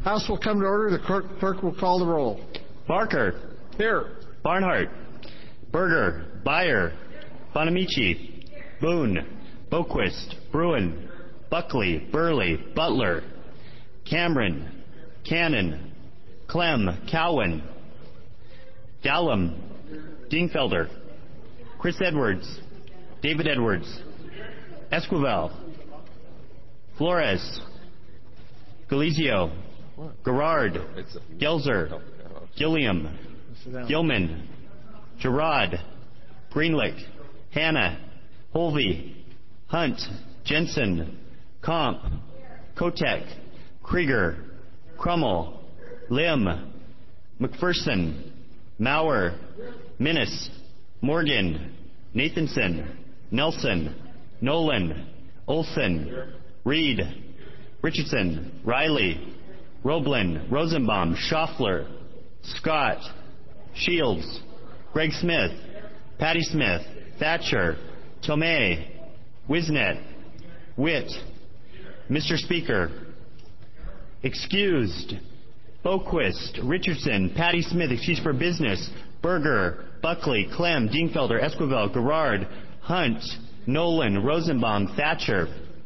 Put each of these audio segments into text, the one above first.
House will come to order. The clerk will call the roll. Barker. Here. Barnhart. Berger. Beyer. Bonamici. Boone. Boquist. Bruin. Buckley. Burley. Butler. Cameron. Cannon. Clem. Cowan. Dallum. Dingfelder. Chris Edwards. David Edwards. Esquivel. Flores. Galizio. Gerard. Gelzer. Gilliam. Gilman. Gerard. Greenlick. Hanna. Holvey. Hunt. Jensen. Comp. Kotek. Krieger. Crummel. Lim. McPherson. Maurer. Minnis. Morgan. Nathanson. Nelson. Nolan. Olson. Reed. Richardson. Riley. Roblin. Rosenbaum. Schaffler. Scott. Shields. Greg Smith. Patty Smith. Thatcher. Tomei. Wisnet. Witt. Mr. Speaker. Excused. Boquist. Richardson. Patty Smith. Excused for business. Berger. Buckley. Clem. Dingfelder. Esquivel. Gerard. Hunt. Nolan. Rosenbaum. Thatcher.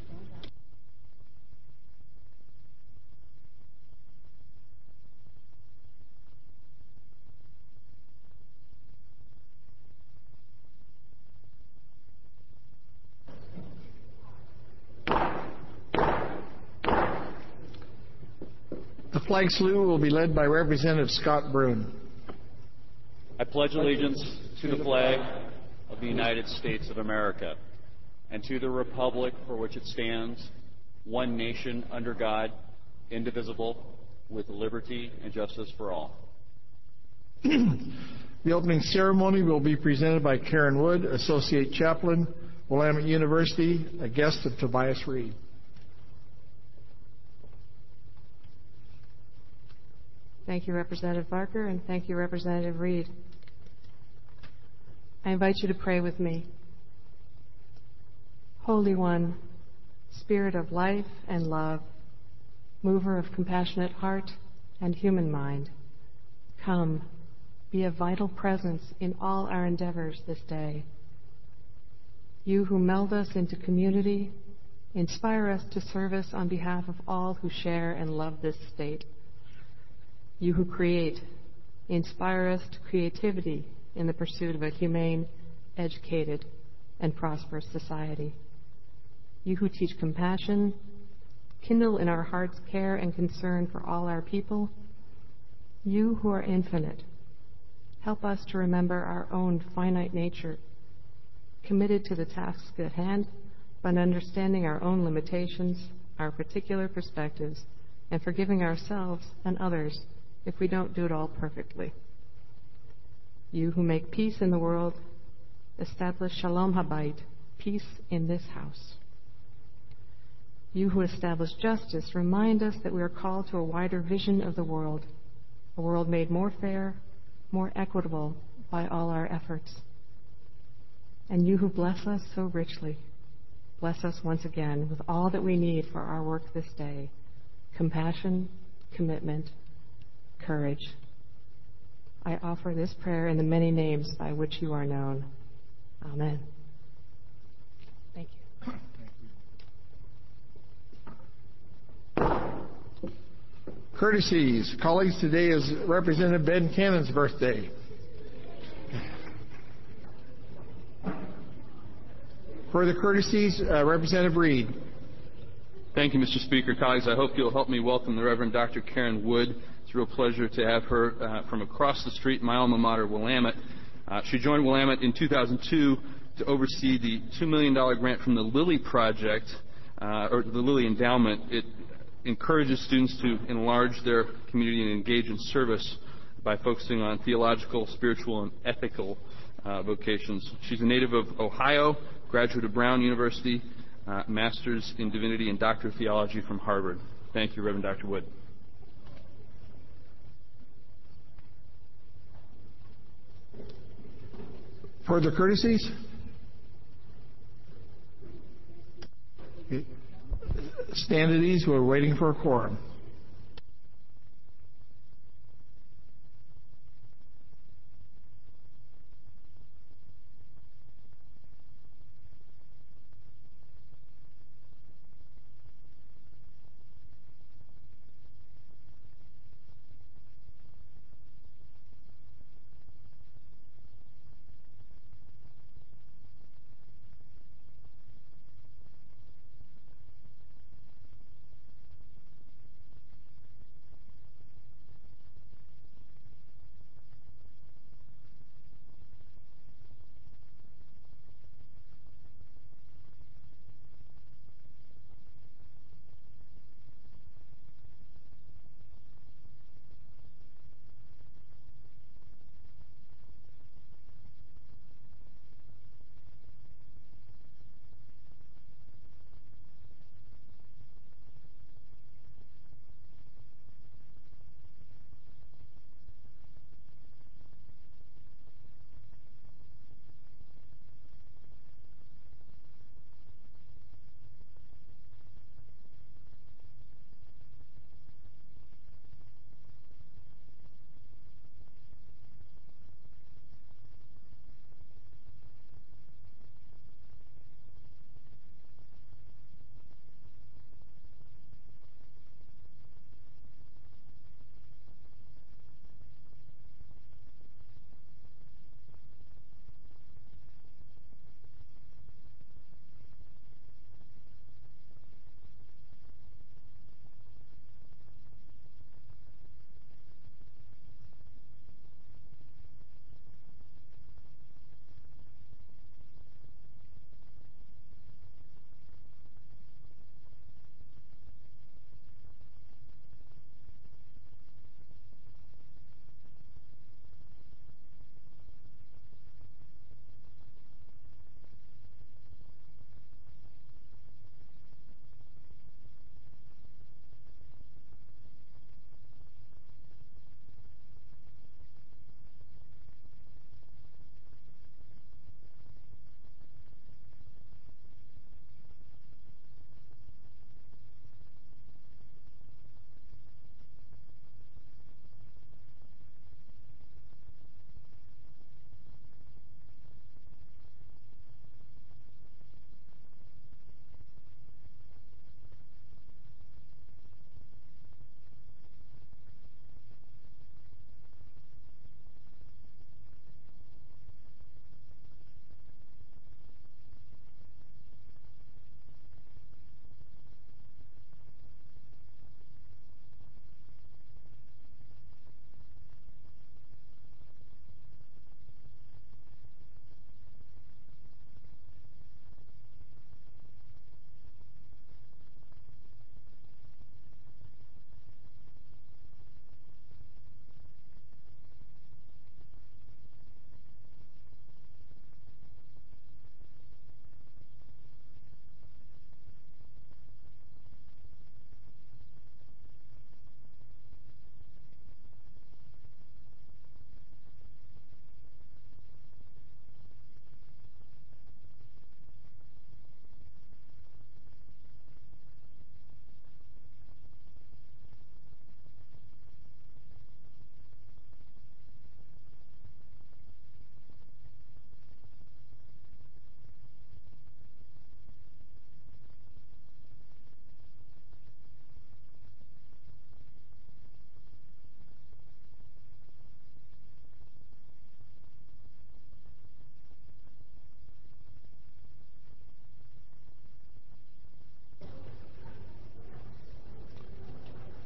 The flag salute will be led by Representative Scott Brune. I pledge allegiance to the flag of the United States of America and to the republic for which it stands, one nation under God, indivisible, with liberty and justice for all. The opening ceremony will be presented by Karen Wood, Associate Chaplain, Willamette University, a guest of Tobias Reed. Thank you, Representative Barker, and thank you, Representative Reed. I invite you to pray with me. Holy One, Spirit of life and love, mover of compassionate heart and human mind, come, be a vital presence in all our endeavors this day. You who meld us into community, inspire us to service on behalf of all who share and love this state. You who create, inspire us to creativity in the pursuit of a humane, educated, and prosperous society. You who teach compassion, kindle in our hearts care and concern for all our people. You who are infinite, help us to remember our own finite nature, committed to the task at hand, but understanding our own limitations, our particular perspectives, and forgiving ourselves and others if we don't do it all perfectly. You who make peace in the world, establish Shalom Habayit, peace in this house. You who establish justice, remind us that we are called to a wider vision of the world, a world made more fair, more equitable by all our efforts. And you who bless us so richly, bless us once again with all that we need for our work this day: compassion, commitment, courage. I offer this prayer in the many names by which you are known. Amen. Thank you. Courtesies. Colleagues, today is Representative Ben Cannon's birthday. For the courtesies, Representative Reed. Thank you, Mr. Speaker. Colleagues, I hope you'll help me welcome the Reverend Dr. Karen Wood. It's a real pleasure to have her from across the street, my alma mater, Willamette. She joined Willamette in 2002 to oversee the $2 million grant from the Lilly Project, or the Lilly Endowment. It encourages students to enlarge their community and engage in service by focusing on theological, spiritual, and ethical vocations. She's a native of Ohio, graduate of Brown University, Master's in Divinity and Doctor of Theology from Harvard. Thank you, Reverend Dr. Wood. Further courtesies? Stand at ease. We're waiting for a quorum.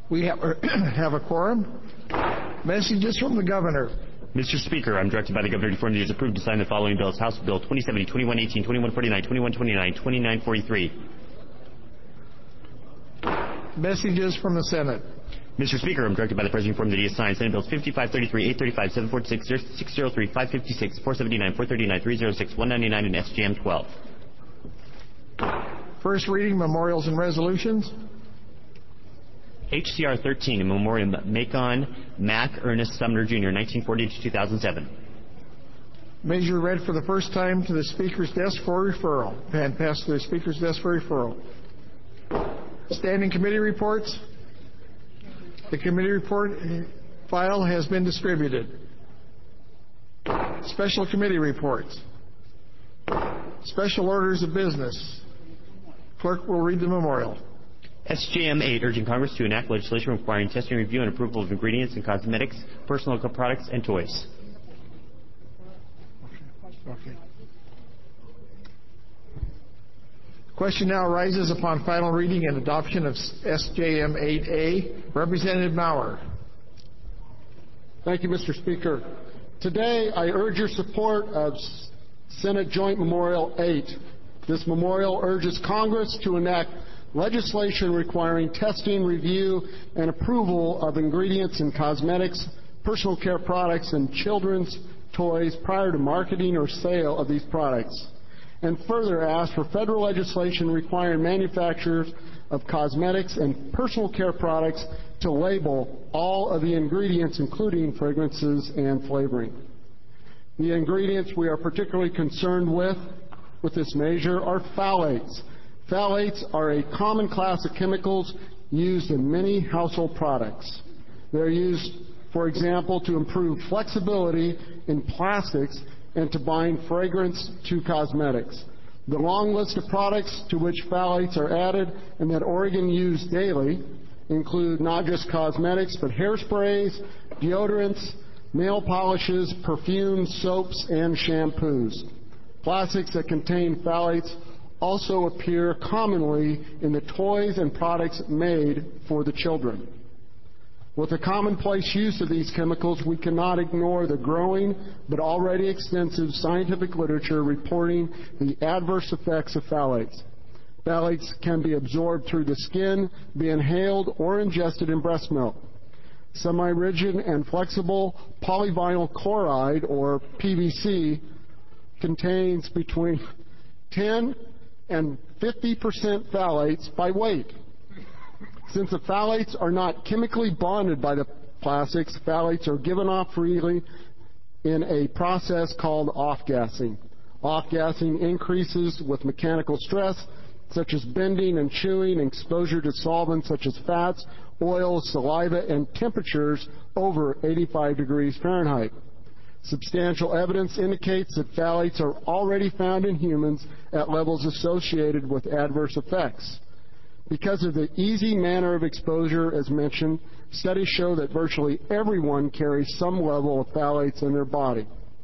We have a quorum. Messages from the Governor. Mr. Speaker, I'm directed by the Governor to inform you he is approved to sign the following bills: House Bill 2070, 2118, 2149, 2129, 2943. Messages from the Senate. Mr. Speaker, I'm directed by the President to inform that he has signed Senate Bills 5533, 835, 746, 603, 556, 479, 439, 306, 199, and SJM 12. First reading, memorials and resolutions. HCR 13, in memoriam Macon Mac Ernest Sumner Jr., 1940 to 2007. Measure read for the first time to the Speaker's desk for referral. And passed to the Speaker's desk for referral. Standing committee reports. The committee report file has been distributed. Special committee reports. Special orders of business. Clerk will read the memorial. SJM 8, urging Congress to enact legislation requiring testing, review, and approval of ingredients in cosmetics, personal products, and toys. Okay. The question now arises upon final reading and adoption of SJM 8A. Representative Maurer. Thank you, Mr. Speaker. Today, I urge your support of Senate Joint Memorial 8. This memorial urges Congress to enact legislation requiring testing, review, and approval of ingredients in cosmetics, personal care products, and children's toys prior to marketing or sale of these products, and further ask for federal legislation requiring manufacturers of cosmetics and personal care products to label all of the ingredients, including fragrances and flavoring. The ingredients we are particularly concerned with this measure are phthalates. Phthalates are a common class of chemicals used in many household products. They're used, for example, to improve flexibility in plastics and to bind fragrance to cosmetics. The long list of products to which phthalates are added and that Oregon uses daily include not just cosmetics, but hairsprays, deodorants, nail polishes, perfumes, soaps, and shampoos. Plastics that contain phthalates also appear commonly in the toys and products made for the children. With the commonplace use of these chemicals, we cannot ignore the growing but already extensive scientific literature reporting the adverse effects of phthalates. Phthalates can be absorbed through the skin, be inhaled, or ingested in breast milk. Semi-rigid and flexible polyvinyl chloride, or PVC, contains between 10 and 50% phthalates by weight. Since the phthalates are not chemically bonded by the plastics, phthalates are given off freely in a process called off-gassing. Off-gassing increases with mechanical stress, such as bending and chewing, exposure to solvents such as fats, oils, saliva, and temperatures over 85 degrees Fahrenheit. Substantial evidence indicates that phthalates are already found in humans at levels associated with adverse effects. Because of the easy manner of exposure, as mentioned, studies show that virtually everyone carries some level of phthalates in their body.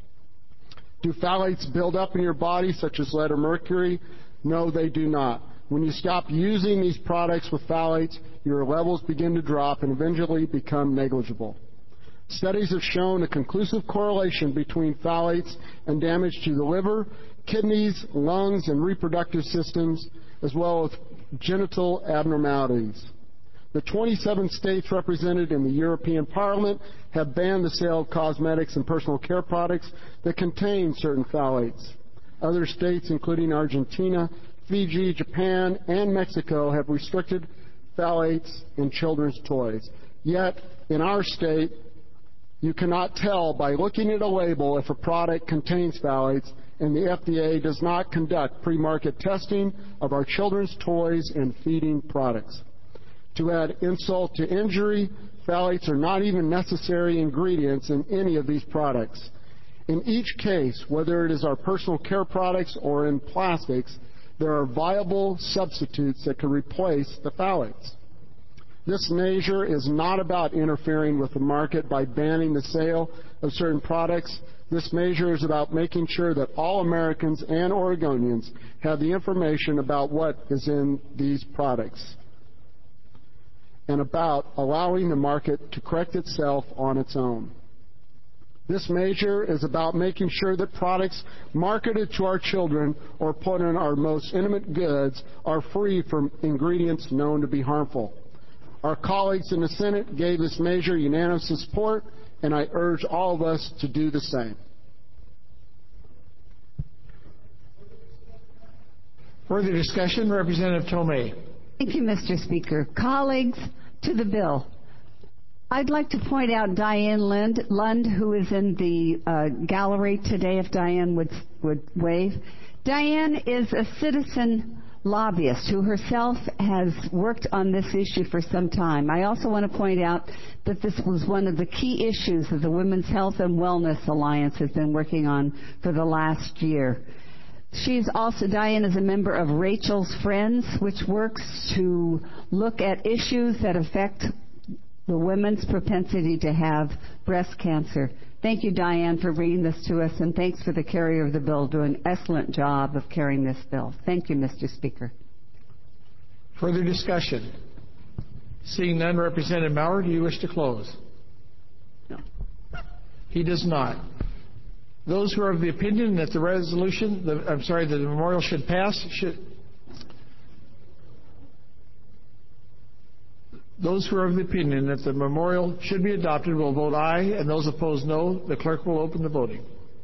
Do phthalates build up in your body, such as lead or mercury? No, they do not. When you stop using these products with phthalates, your levels begin to drop and eventually become negligible. Studies have shown a conclusive correlation between phthalates and damage to the liver, kidneys, lungs, and reproductive systems, as well as genital abnormalities. The 27 states represented in the European Parliament have banned the sale of cosmetics and personal care products that contain certain phthalates. Other states, including Argentina, Fiji, Japan, and Mexico, have restricted phthalates in children's toys. Yet, in our state, you cannot tell by looking at a label if a product contains phthalates, and the FDA does not conduct pre-market testing of our children's toys and feeding products. To add insult to injury, phthalates are not even necessary ingredients in any of these products. In each case, whether it is our personal care products or in plastics, there are viable substitutes that can replace the phthalates. This measure is not about interfering with the market by banning the sale of certain products. This measure is about making sure that all Americans and Oregonians have the information about what is in these products. and about allowing the market to correct itself on its own. This measure is about making sure that products marketed to our children or put in our most intimate goods are free from ingredients known to be harmful. Our colleagues in the Senate gave this measure unanimous support, and I urge all of us to do the same. Further discussion, Representative Tomei. Thank you, Mr. Speaker. Colleagues, to the bill. I'd like to point out Diane Lund, who is in the gallery today, if Diane would wave. Diane is a citizen lobbyist who herself has worked on this issue for some time. I also want to point out that this was one of the key issues that the Women's Health and Wellness Alliance has been working on for the last year. Diane is a member of Rachel's Friends, which works to look at issues that affect the women's propensity to have breast cancer. Thank you, Diane, for bringing this to us, and thanks for the carrier of the bill doing an excellent job of carrying this bill. Thank you, Mr. Speaker. Further discussion? Seeing none, Representative Maurer, do you wish to close? No. He does not. Those who are of the opinion that the memorial should pass, those who are of the opinion that the memorial should be adopted will vote aye, and those opposed no. The clerk will open the voting.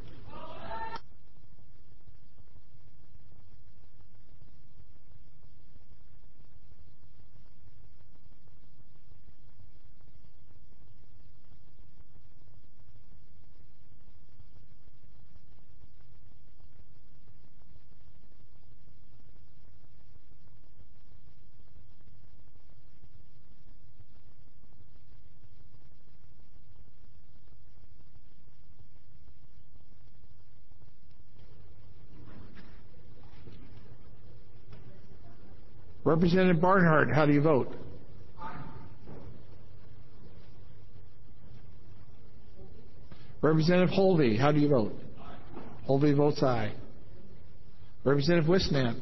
Representative Barnhart, how do you vote? Representative Holvey, how do you vote? Holvey votes aye. Representative Wisnant.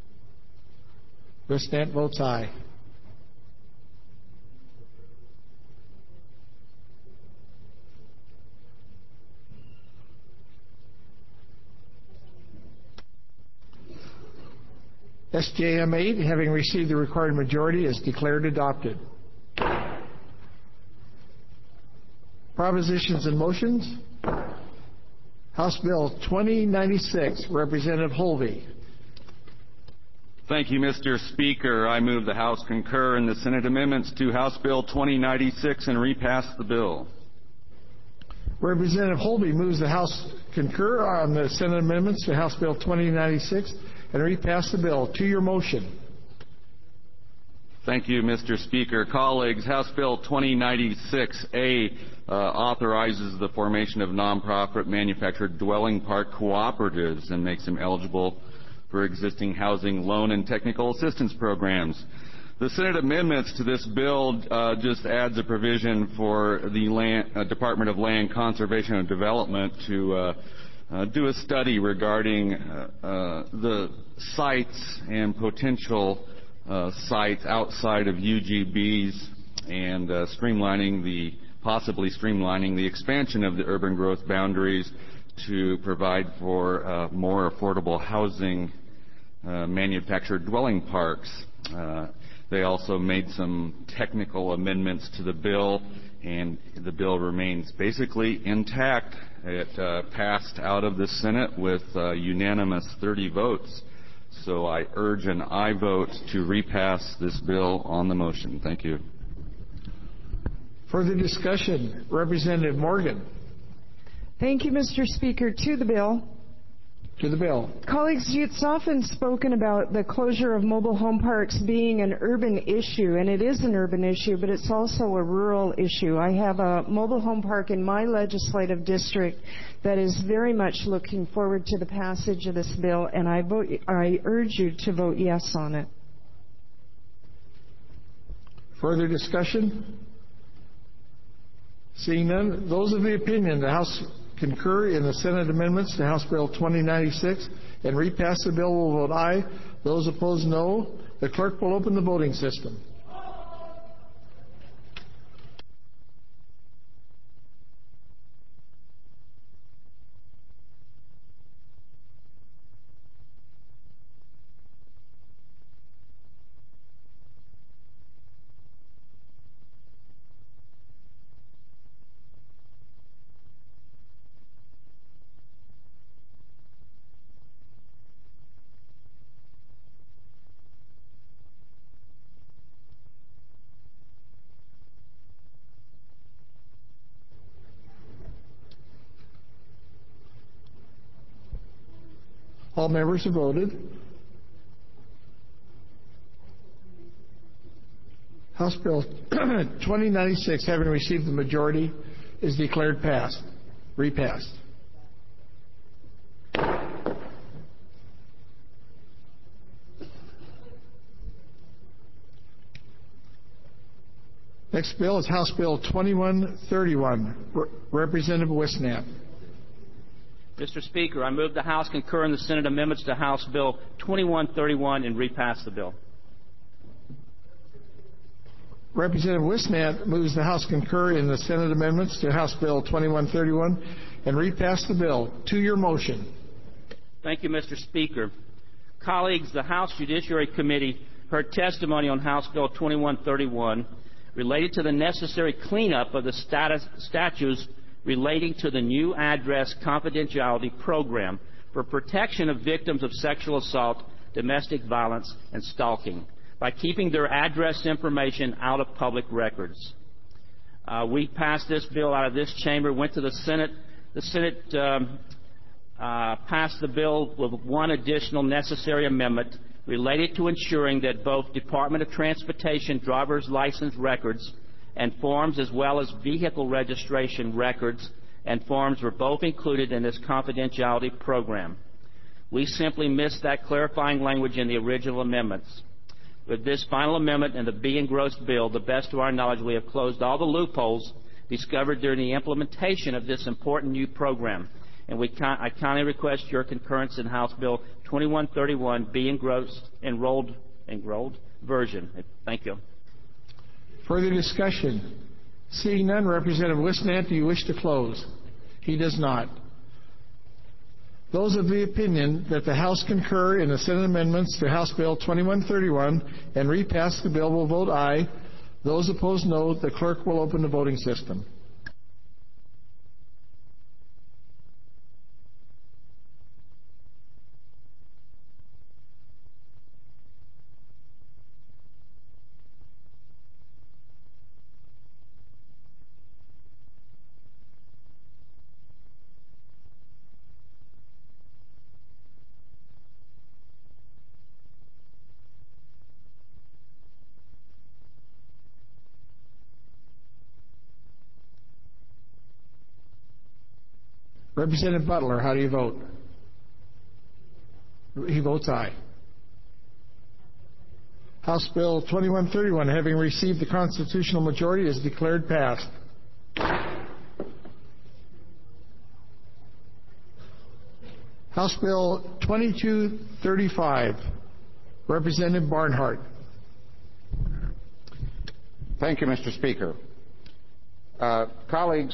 Wisnant votes aye. SJM 8, having received the required majority, is declared adopted. Propositions and motions. House Bill 2096, Representative Holvey. Thank you, Mr. Speaker. I move the House concur in the Senate amendments to House Bill 2096 and repass the bill. Representative Holvey moves the House concur on the Senate amendments to House Bill 2096 and repass the bill. To your motion. Thank you, Mr. Speaker. Colleagues, House Bill 2096A authorizes the formation of nonprofit manufactured dwelling park cooperatives and makes them eligible for existing housing loan and technical assistance programs. The Senate amendments to this bill just adds a provision for the Department of Land Conservation and Development to do a study regarding the sites and potential sites outside of UGBs and possibly streamlining the expansion of the urban growth boundaries to provide for more affordable housing manufactured dwelling parks. They also made some technical amendments to the bill, and the bill remains basically intact. It passed out of the Senate with unanimous 30 votes. So I urge an aye vote to repass this bill on the motion. Thank you. Further discussion. Representative Morgan. Thank you, Mr. Speaker. To the bill. To the bill. Colleagues, it's often spoken about the closure of mobile home parks being an urban issue, and it is an urban issue, but it's also a rural issue. I have a mobile home park in my legislative district that is very much looking forward to the passage of this bill, and I urge you to vote yes on it. Further discussion? Seeing none, those of the opinion the House concur in the Senate amendments to House Bill 2096 and repass the bill will vote aye. Those opposed no. The clerk will open the voting system. All members have voted. House Bill 2096, having received the majority, is declared passed. Repassed. Next bill is House Bill 2131. Representative Wisnant. Mr. Speaker, I move the House concur in the Senate amendments to House Bill 2131 and repass the bill. Representative Wisnant moves the House concur in the Senate amendments to House Bill 2131 and repass the bill. To your motion. Thank you, Mr. Speaker. Colleagues, the House Judiciary Committee heard testimony on House Bill 2131 related to the necessary cleanup of the statutes relating to the new address confidentiality program for protection of victims of sexual assault, domestic violence, and stalking by keeping their address information out of public records. We passed this bill out of this chamber, went to the Senate. The Senate passed the bill with one additional necessary amendment related to ensuring that both Department of Transportation driver's license records and forms, as well as vehicle registration records and forms, were both included in this confidentiality program. We simply missed that clarifying language in the original amendments. With this final amendment and the B engrossed bill, the best of our knowledge, we have closed all the loopholes discovered during the implementation of this important new program. And I kindly request your concurrence in House Bill 2131, B enrolled version. Thank you. Further discussion? Seeing none, Representative Wisnant, do you wish to close? He does not. Those of the opinion that the House concur in the Senate amendments to House Bill 2131 and repass the bill will vote aye. Those opposed, no. The clerk will open the voting system. Representative Butler, how do you vote? He votes aye. House Bill 2131, having received the constitutional majority, is declared passed. House Bill 2235, Representative Barnhart. Thank you, Mr. Speaker. Colleagues,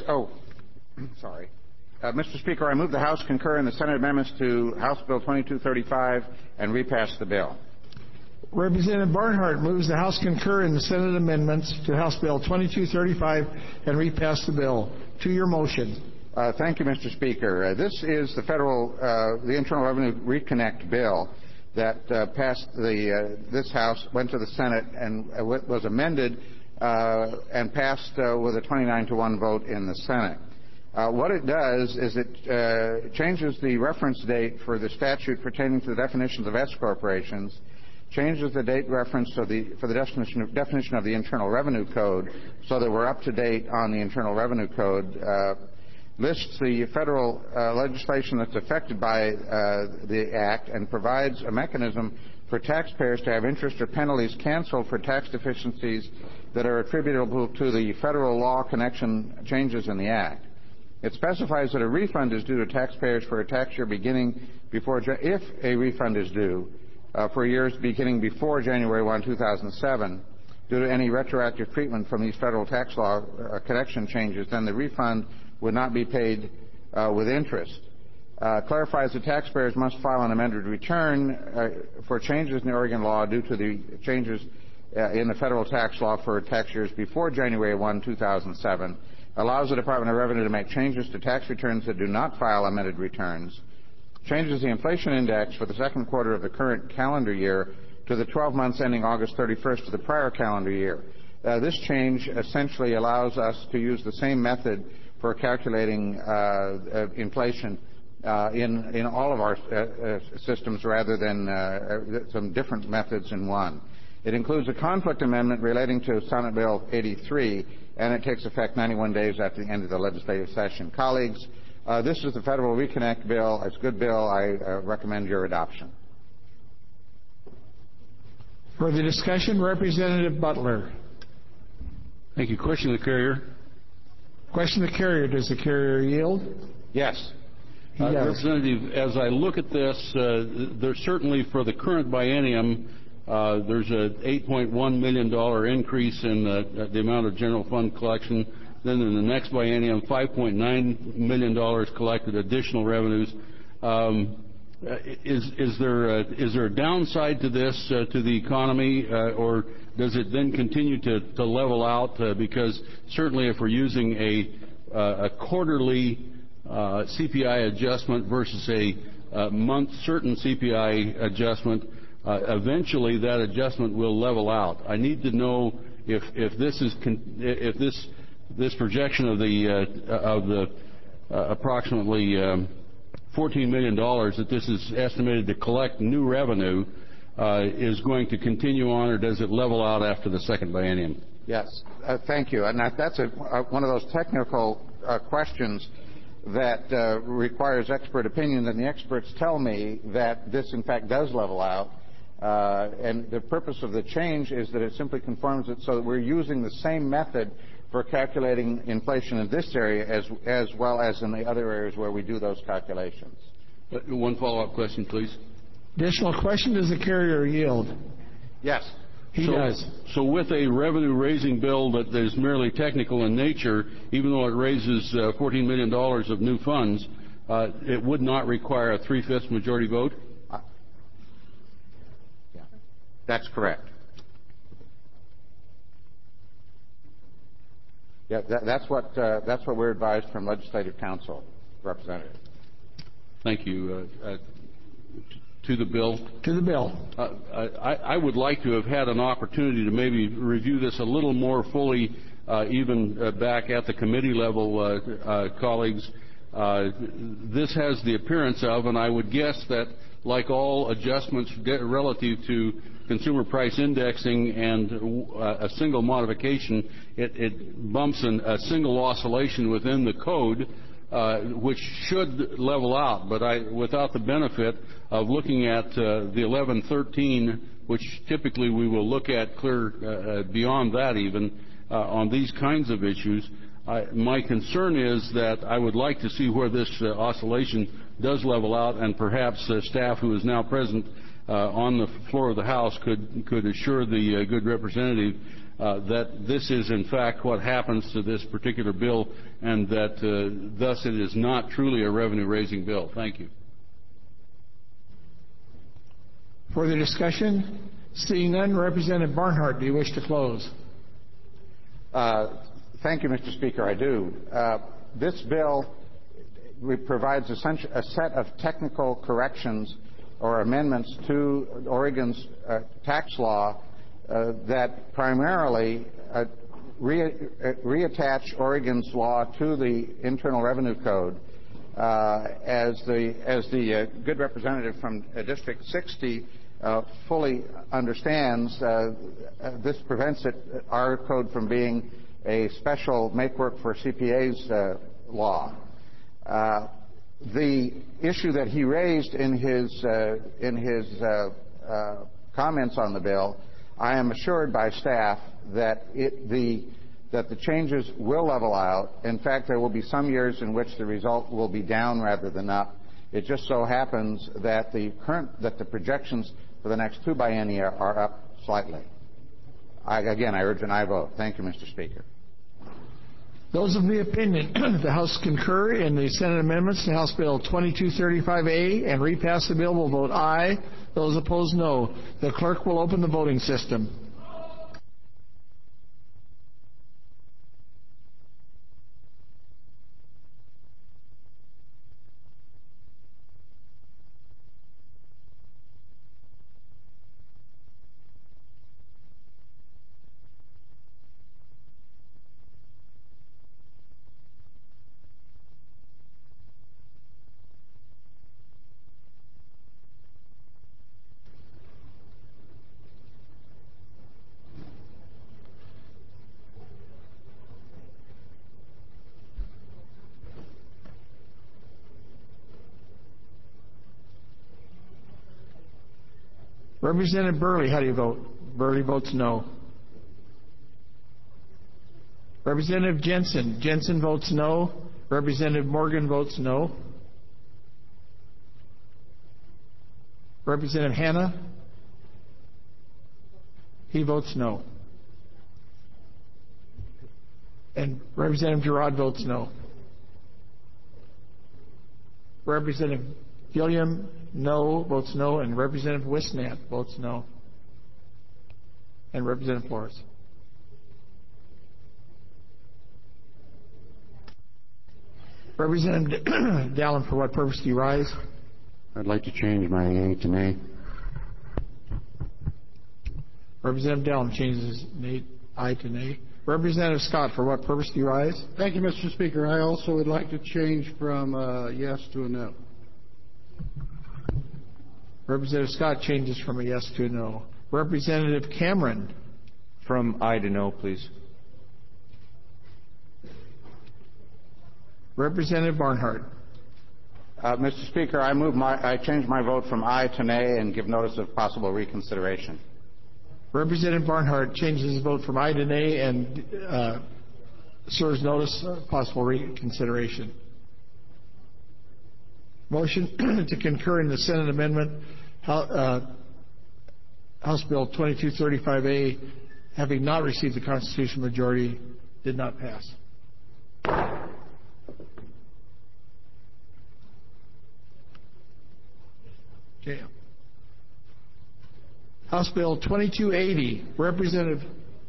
Mr. Speaker, I move the House concur in the Senate amendments to House Bill 2235 and repass the bill. Representative Barnhart moves the House concur in the Senate amendments to House Bill 2235 and repass the bill. To your motion. Thank you, Mr. Speaker. This is the Internal Revenue Reconnect bill that passed this House, went to the Senate, and was amended and passed with a 29-to-1 vote in the Senate. What it does is it changes the reference date for the statute pertaining to the definitions of S corporations, changes the date reference for the definition of the Internal Revenue Code so that we're up to date on the Internal Revenue Code, lists the federal legislation that's affected by the Act, and provides a mechanism for taxpayers to have interest or penalties canceled for tax deficiencies that are attributable to the federal law connection changes in the Act. It specifies that a refund is due to taxpayers for a tax year beginning before, if a refund is due for years beginning before January 1, 2007, due to any retroactive treatment from these federal tax law connection changes, then the refund would not be paid with interest. Clarifies that taxpayers must file an amended return for changes in the Oregon law due to the changes in the federal tax law for tax years before January 1, 2007. Allows the Department of Revenue to make changes to tax returns that do not file amended returns, changes the inflation index for the second quarter of the current calendar year to the 12 months ending August 31st of the prior calendar year. This change essentially allows us to use the same method for calculating inflation in all of our systems rather than some different methods in one. It includes a conflict amendment relating to Senate Bill 83, and it takes effect 91 days after the end of the legislative session. Colleagues, this is the Federal Reconnect Bill. It's a good bill. I recommend your adoption. For the discussion, Representative Butler. Thank you. Question of the carrier. Question the carrier. Does the carrier yield? Yes. Representative, as I look at this, there's certainly for the current biennium, there's a $8.1 million increase in the amount of general fund collection. Then in the next biennium, $5.9 million collected additional revenues. Is there a downside to this, to the economy, or does it then continue to level out? Because certainly if we're using a quarterly CPI adjustment versus a month certain CPI adjustment, eventually that adjustment will level out. I need to know if this projection of the approximately $14 million that this is estimated to collect new revenue is going to continue on, or does it level out after the second biennium? Yes, thank you. And that's one of those technical questions that requires expert opinion, and the experts tell me that this, in fact, does level out. And the purpose of the change is that it simply conforms it so that we're using the same method for calculating inflation in this area as well as in the other areas where we do those calculations. One follow-up question, please. Additional question, does the carrier yield? Yes. He does. So with a revenue-raising bill that is merely technical in nature, even though it raises $14 million of new funds, it would not require a 3/5 majority vote? Yeah, that's correct. Yeah, that's what we're advised from Legislative Counsel, Representative. Thank you. To the bill? To the bill. I would like to have had an opportunity to maybe review this a little more fully, even back at the committee level, colleagues. This has the appearance of, and I would guess that like all adjustments relative to consumer price indexing and a single modification, it bumps in a single oscillation within the code, which should level out, but without the benefit of looking at the 1113, which typically we will look at clear beyond that even on these kinds of issues. My concern is that I would like to see where this oscillation does level out, and perhaps staff who is now present on the floor of the House could assure the good representative that this is in fact what happens to this particular bill, and that thus it is not truly a revenue-raising bill. Thank you. Further discussion? Seeing none, Representative Barnhart, do you wish to close? Thank you, Mr. Speaker. I do. This bill provides a set of technical corrections or amendments to Oregon's tax law that primarily reattach Oregon's law to the Internal Revenue Code. As the good representative from District 60 fully understands, this prevents our code from being a special make-work for CPA's law. The issue that he raised in his comments on the bill, I am assured by staff that the changes will level out. In fact, there will be some years in which the result will be down rather than up. It just so happens that the projections for the next two biennia are up slightly. I urge an aye vote. Thank you, Mr. Speaker. Those of the opinion the House concur in the Senate amendments to House Bill 2235A and repass the bill will vote aye. Those opposed, no. The clerk will open the voting system. Representative Burley, how do you vote? Burley votes no. Representative Jensen. Jensen votes no. Representative Morgan votes no. Representative Hanna. He votes no. And Representative Girard votes no. Representative Gilliam, no, votes no. And Representative Wisnant votes no. And Representative Flores. Representative Dallin, for what purpose do you rise? I'd like to change my yea to nay. Representative Dallin changes aye to nay. Representative Scott, for what purpose do you rise? Thank you, Mr. Speaker. I also would like to change from a yes to a no. Representative Scott changes from a yes to a no. Representative Cameron. From aye to no, please. Representative Barnhart. Mr. Speaker, I change my vote from aye to nay and give notice of possible reconsideration. Representative Barnhart changes his vote from aye to nay and serves notice of possible reconsideration. Motion to concur in the Senate amendment, House Bill 2235A, having not received the constitutional majority, did not pass. Okay. House Bill 2280, Representative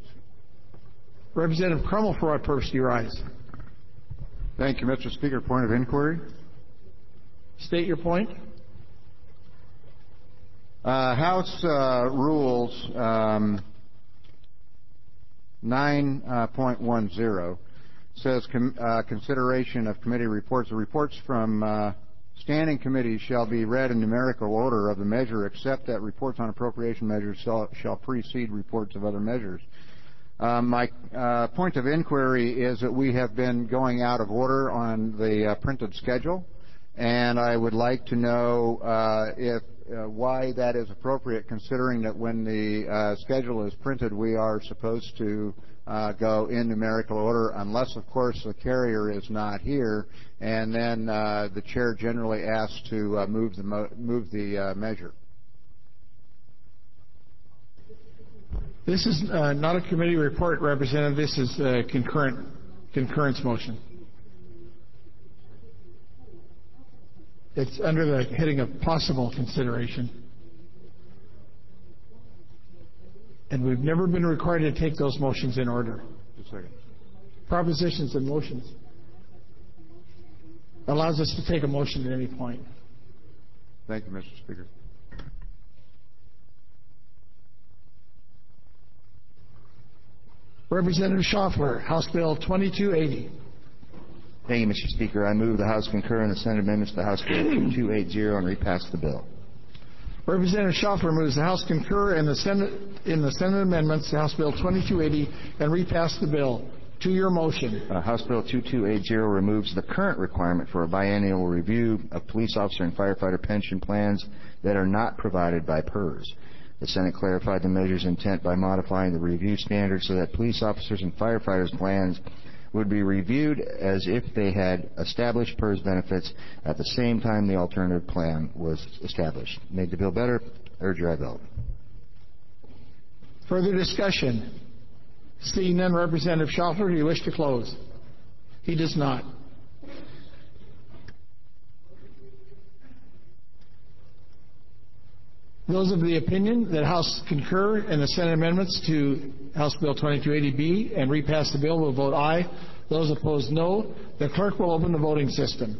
Crummell, for what purpose do you rise? Thank you, Mr. Speaker. Point of inquiry. State your point. House Rules 9.10 says consideration of committee reports. The reports from standing committees shall be read in numerical order of the measure, except that reports on appropriation measures shall precede reports of other measures. My point of inquiry is that we have been going out of order on the printed schedule, and I would like to know why that is appropriate, considering that when the schedule is printed, we are supposed to go in numerical order, unless, of course, the carrier is not here, and then the chair generally asks to move the measure. This is not a committee report, Representative. This is a concurrence motion. It's under the heading of possible consideration. And we've never been required to take those motions in order. Just a second. Propositions and motions allows us to take a motion at any point. Thank you, Mr. Speaker. Representative Schaffler, House Bill 2280. Thank you, Mr. Speaker. I move the House concur in the Senate amendments to House Bill 2280 and repass the bill. Representative Schaffler moves the House concur in the Senate amendments to House Bill 2280 and repass the bill. To your motion. House Bill 2280 removes the current requirement for a biennial review of police officer and firefighter pension plans that are not provided by PERS. The Senate clarified the measure's intent by modifying the review standard so that police officers and firefighters' plans would be reviewed as if they had established PERS benefits at the same time the alternative plan was established. Made the bill better. Urge your aye vote. Further discussion? Seeing none, Representative Schaffler, do you wish to close? He does not. Those of the opinion that House concur in the Senate amendments to House Bill 2280B and repass the bill will vote aye. Those opposed, no. The clerk will open the voting system.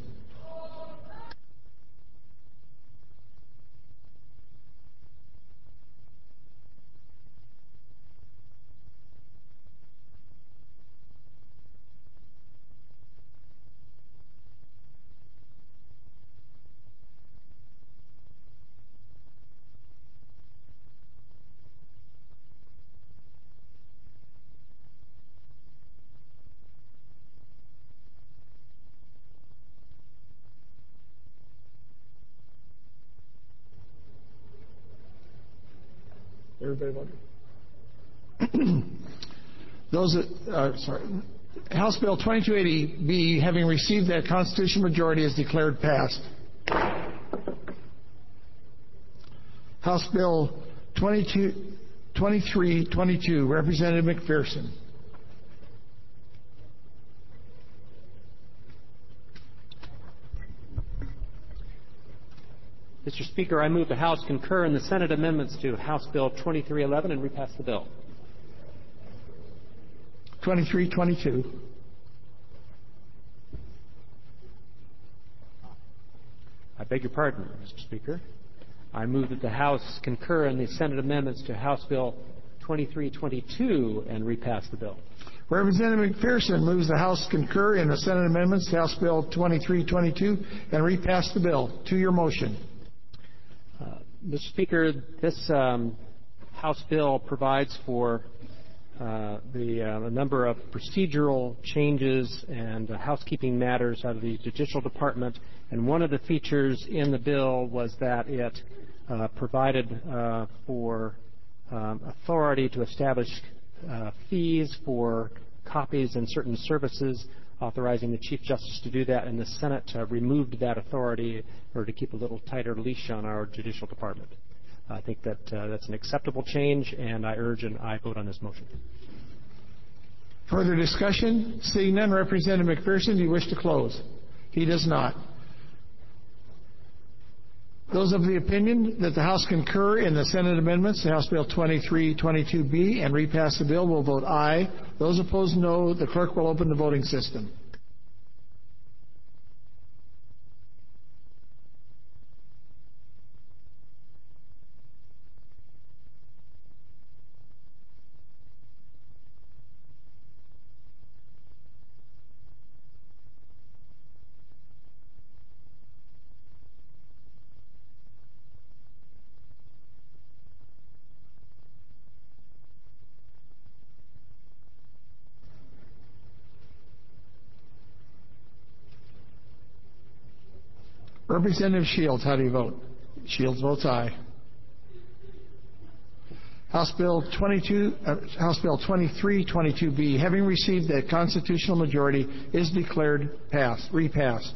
Everybody voted. House Bill 2280B, having received that constitutional majority, is declared passed. House Bill 2322, Representative McPherson. Mr. Speaker, I move the House concur in the Senate amendments to House Bill 2311 and repass the bill. 2322. I beg your pardon, Mr. Speaker. I move that the House concur in the Senate amendments to House Bill 2322 and repass the bill. Representative McPherson moves the House concur in the Senate amendments to House Bill 2322 and repass the bill. To your motion. Mr. Speaker, this House bill provides for a number of procedural changes and housekeeping matters out of the Judicial Department, and one of the features in the bill was that it provided for authority to establish fees for copies and certain services, authorizing the Chief Justice to do that, and the Senate removed that authority in order to keep a little tighter leash on our Judicial Department. I think that that's an acceptable change, and I urge an aye vote on this motion. Further discussion? Seeing none, Representative McPherson, do you wish to close? He does not. Those of the opinion that the House concur in the Senate amendments to House Bill 2322B and repass the bill will vote aye. Those opposed, no. The clerk will open the voting system. Representative Shields, how do you vote? Shields votes aye. House Bill 2322B, having received a constitutional majority, is declared repassed.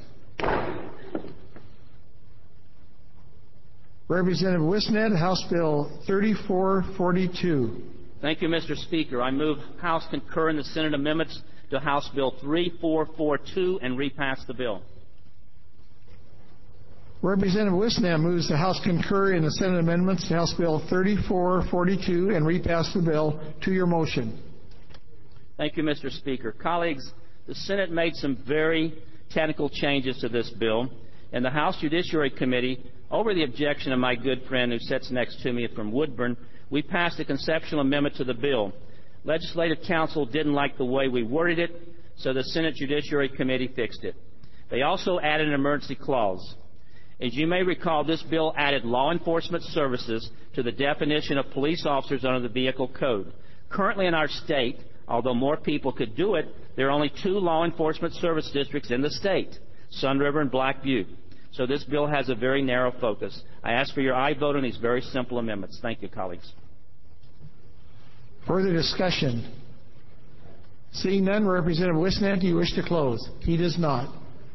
Representative Wisnet, House Bill 3442. Thank you, Mr. Speaker. I move House concur in the Senate amendments to House Bill 3442 and repass the bill. Representative Wisnam moves the House concur in the Senate amendments to House Bill 3442 and repass the bill. To your motion. Thank you, Mr. Speaker. Colleagues, the Senate made some very technical changes to this bill, and the House Judiciary Committee, over the objection of my good friend who sits next to me from Woodburn, we passed a conceptual amendment to the bill. Legislative Council didn't like the way we worded it, so the Senate Judiciary Committee fixed it. They also added an emergency clause. As you may recall, this bill added law enforcement services to the definition of police officers under the Vehicle Code. Currently in our state, although more people could do it, there are only 2 law enforcement service districts in the state, Sun River and Black Butte. So this bill has a very narrow focus. I ask for your aye vote on these very simple amendments. Thank you, colleagues. Further discussion? Seeing none, Representative Wisnant, do you wish to close? He does not.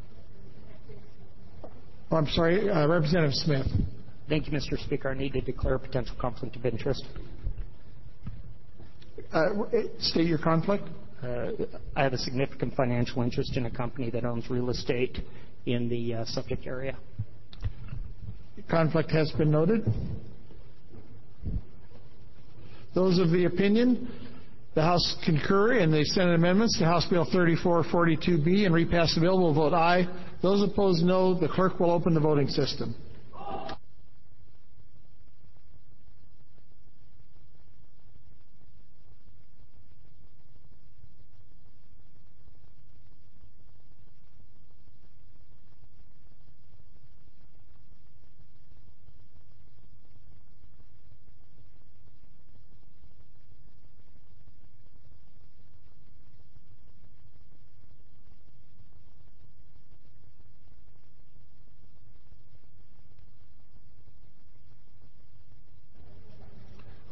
Oh, I'm sorry, Representative Smith. Thank you, Mr. Speaker. I need to declare a potential conflict of interest. State your conflict. I have a significant financial interest in a company that owns real estate in the subject area. Conflict has been noted. Those of the opinion the House concur in the Senate amendments to House Bill 3442B and repass the bill will vote aye. Those opposed, no. The clerk will open the voting system.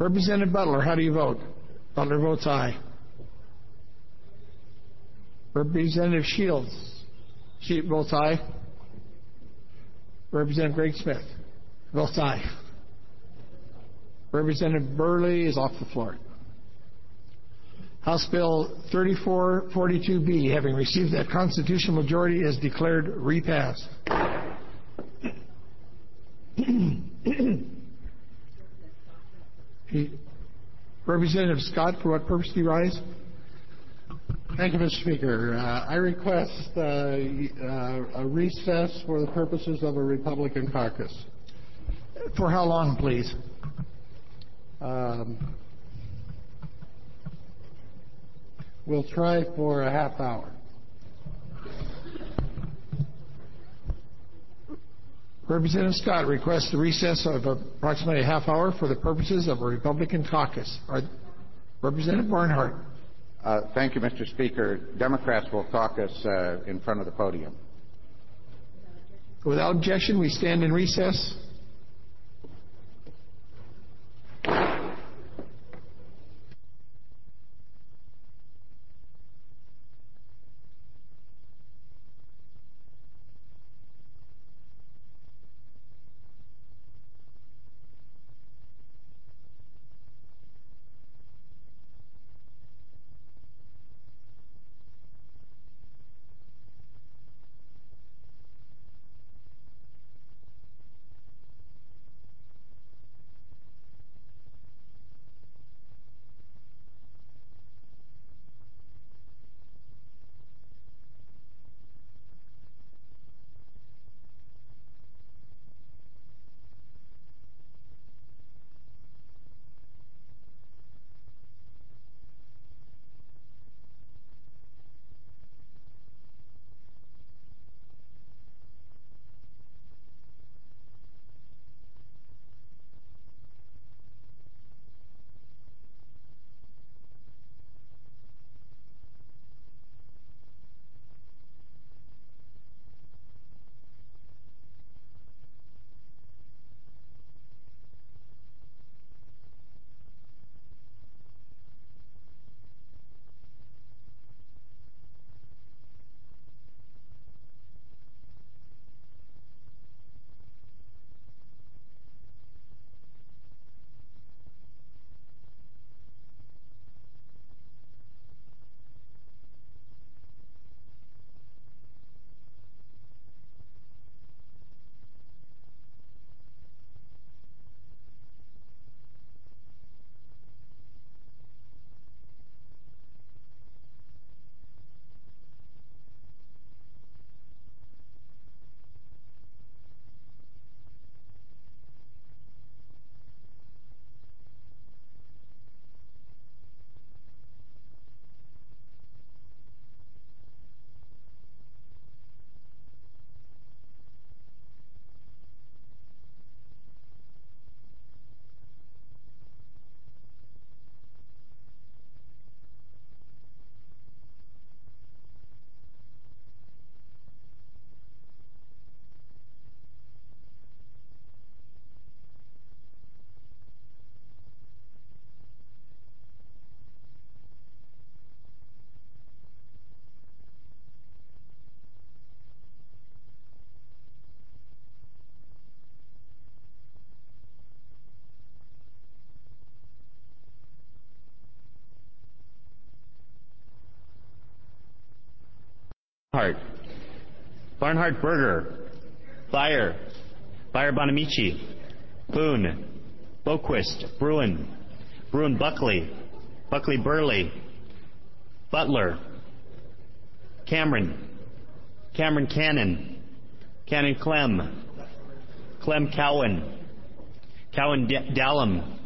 Representative Butler, how do you vote? Butler votes aye. Representative Shields votes aye. Representative Greg Smith votes aye. Representative Burley is off the floor. House Bill 3442B, having received that constitutional majority, is declared repassed. Representative Scott, for what purpose do you rise? Thank you, Mr. Speaker. I request a recess for the purposes of a Republican caucus. For how long, please? We'll try for a half hour. Representative Scott requests a recess of approximately a half hour for the purposes of a Republican caucus. Representative Barnhart. Thank you, Mr. Speaker. Democrats will caucus in front of the podium. Without objection, we stand in recess. Barnhart Berger. Byer Bonamici. Boone. Boquist. Bruin Buckley Burley. Butler. Cameron Cannon Clem Cowan Dallum.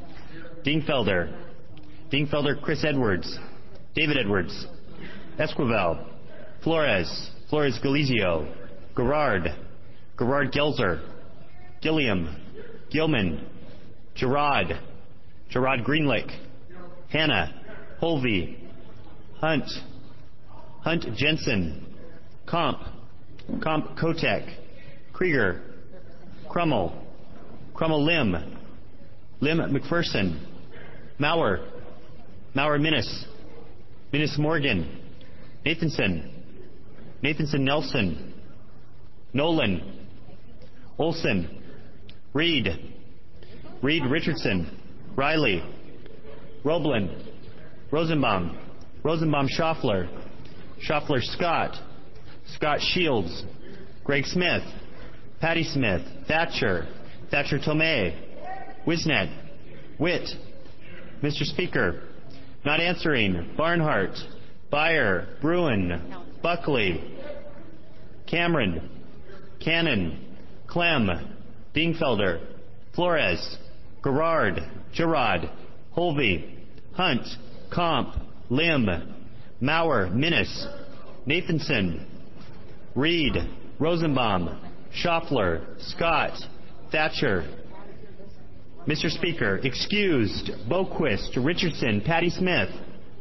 Dingfelder Chris Edwards. David Edwards. Esquivel. Flores Galizio. Gerard Gelzer. Gilliam. Gilman. Gerard Greenlick. Hanna. Holvey. Hunt Jensen. Comp Kotek. Krieger. Crummel Lim McPherson. Maurer. Maurer Minnis. Minnis Morgan. Nathanson. Nathanson Nelson. Nolan. Olson. Reed. Reed Richardson. Riley. Roblin. Rosenbaum. Rosenbaum Schaffler. Schaffler Scott. Scott Shields. Greg Smith. Patty Smith. Thatcher. Thatcher Tomei. Wisnet. Witt. Mr. Speaker, not answering. Barnhart. Byer. Bruin. Buckley. Cameron. Cannon. Clem. Dingfelder. Flores. Gerard. Gerard. Holvey. Hunt. Comp. Lim. Maurer. Minnis. Nathanson. Reed. Rosenbaum. Schaffler. Scott. Thatcher. Mr. Speaker, excused. Boquist. Richardson. Patty Smith.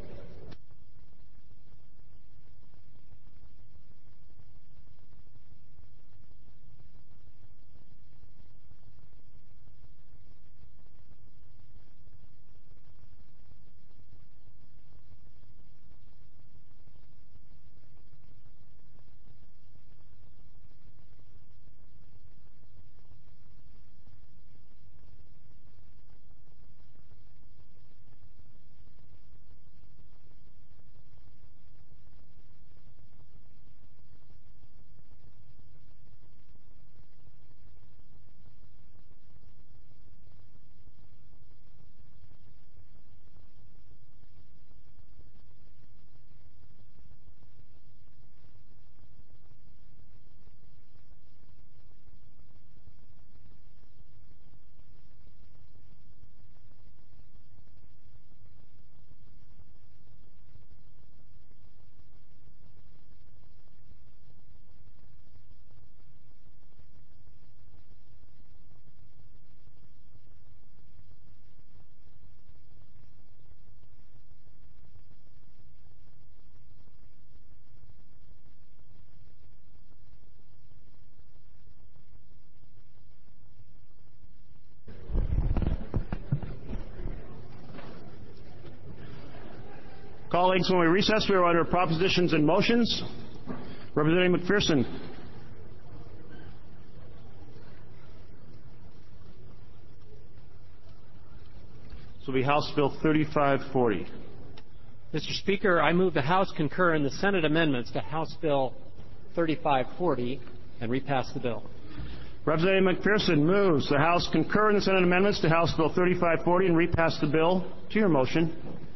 Colleagues, when we recess, we are under propositions and motions. Representative McPherson. This will be House Bill 3540. Mr. Speaker, I move the House concur in the Senate amendments to House Bill 3540 and repass the bill. Representative McPherson moves the House concur in the Senate amendments to House Bill 3540 and repass the bill. To your motion.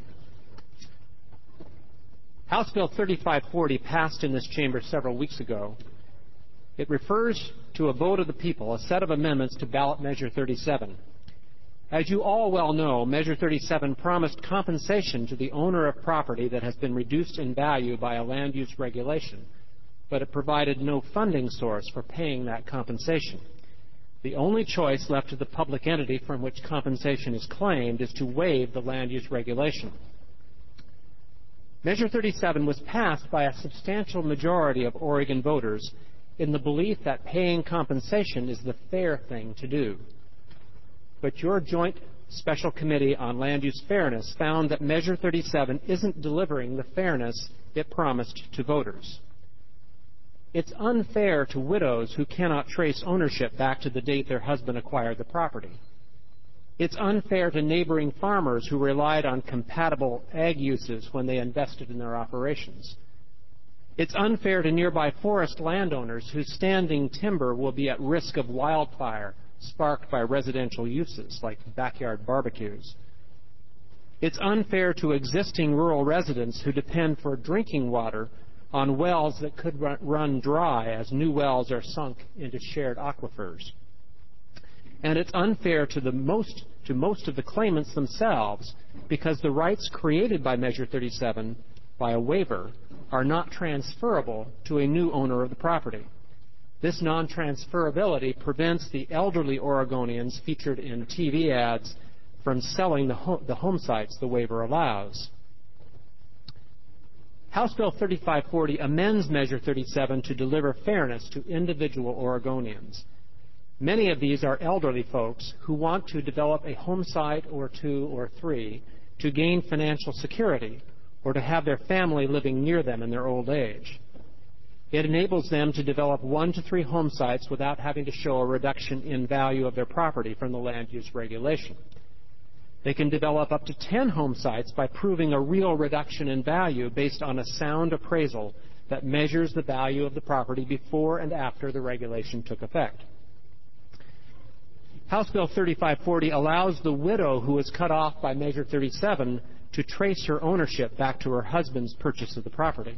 House Bill 3540 passed in this chamber several weeks ago. It refers to a vote of the people, a set of amendments to ballot Measure 37. As you all well know, Measure 37 promised compensation to the owner of property that has been reduced in value by a land use regulation, but it provided no funding source for paying that compensation. The only choice left to the public entity from which compensation is claimed is to waive the land use regulation. Measure 37 was passed by a substantial majority of Oregon voters in the belief that paying compensation is the fair thing to do. But your Joint Special Committee on Land Use Fairness found that Measure 37 isn't delivering the fairness it promised to voters. It's unfair to widows who cannot trace ownership back to the date their husband acquired the property. It's unfair to neighboring farmers who relied on compatible ag uses when they invested in their operations. It's unfair to nearby forest landowners whose standing timber will be at risk of wildfire sparked by residential uses like backyard barbecues. It's unfair to existing rural residents who depend for drinking water on wells that could run dry as new wells are sunk into shared aquifers. And it's unfair to most of the claimants themselves because the rights created by Measure 37 by a waiver are not transferable to a new owner of the property. This non-transferability prevents the elderly Oregonians featured in TV ads from selling the home sites the waiver allows. House Bill 3540 amends Measure 37 to deliver fairness to individual Oregonians. Many of these are elderly folks who want to develop a home site or two or three to gain financial security or to have their family living near them in their old age. It enables them to develop 1 to 3 home sites without having to show a reduction in value of their property from the land use regulation. They can develop up to 10 home sites by proving a real reduction in value based on a sound appraisal that measures the value of the property before and after the regulation took effect. House Bill 3540 allows the widow who was cut off by Measure 37 to trace her ownership back to her husband's purchase of the property.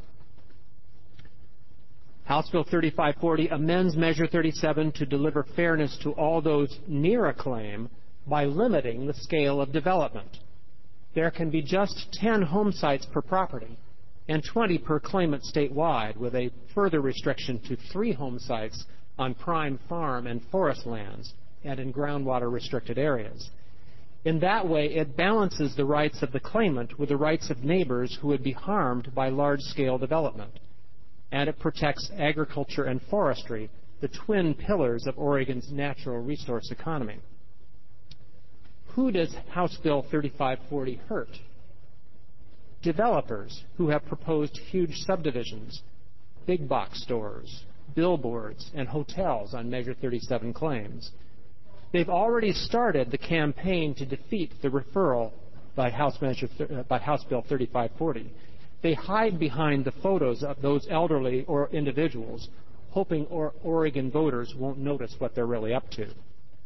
House Bill 3540 amends Measure 37 to deliver fairness to all those near a claim by limiting the scale of development. There can be just 10 home sites per property and 20 per claimant statewide, with a further restriction to 3 home sites on prime farm and forest lands and in groundwater restricted areas. In that way, it balances the rights of the claimant with the rights of neighbors who would be harmed by large-scale development. And it protects agriculture and forestry, the twin pillars of Oregon's natural resource economy. Who does House Bill 3540 hurt? Developers who have proposed huge subdivisions, big box stores, billboards, and hotels on Measure 37 claims. They've already started the campaign to defeat the referral by House Bill 3540. They hide behind the photos of those elderly or individuals, hoping Oregon voters won't notice what they're really up to.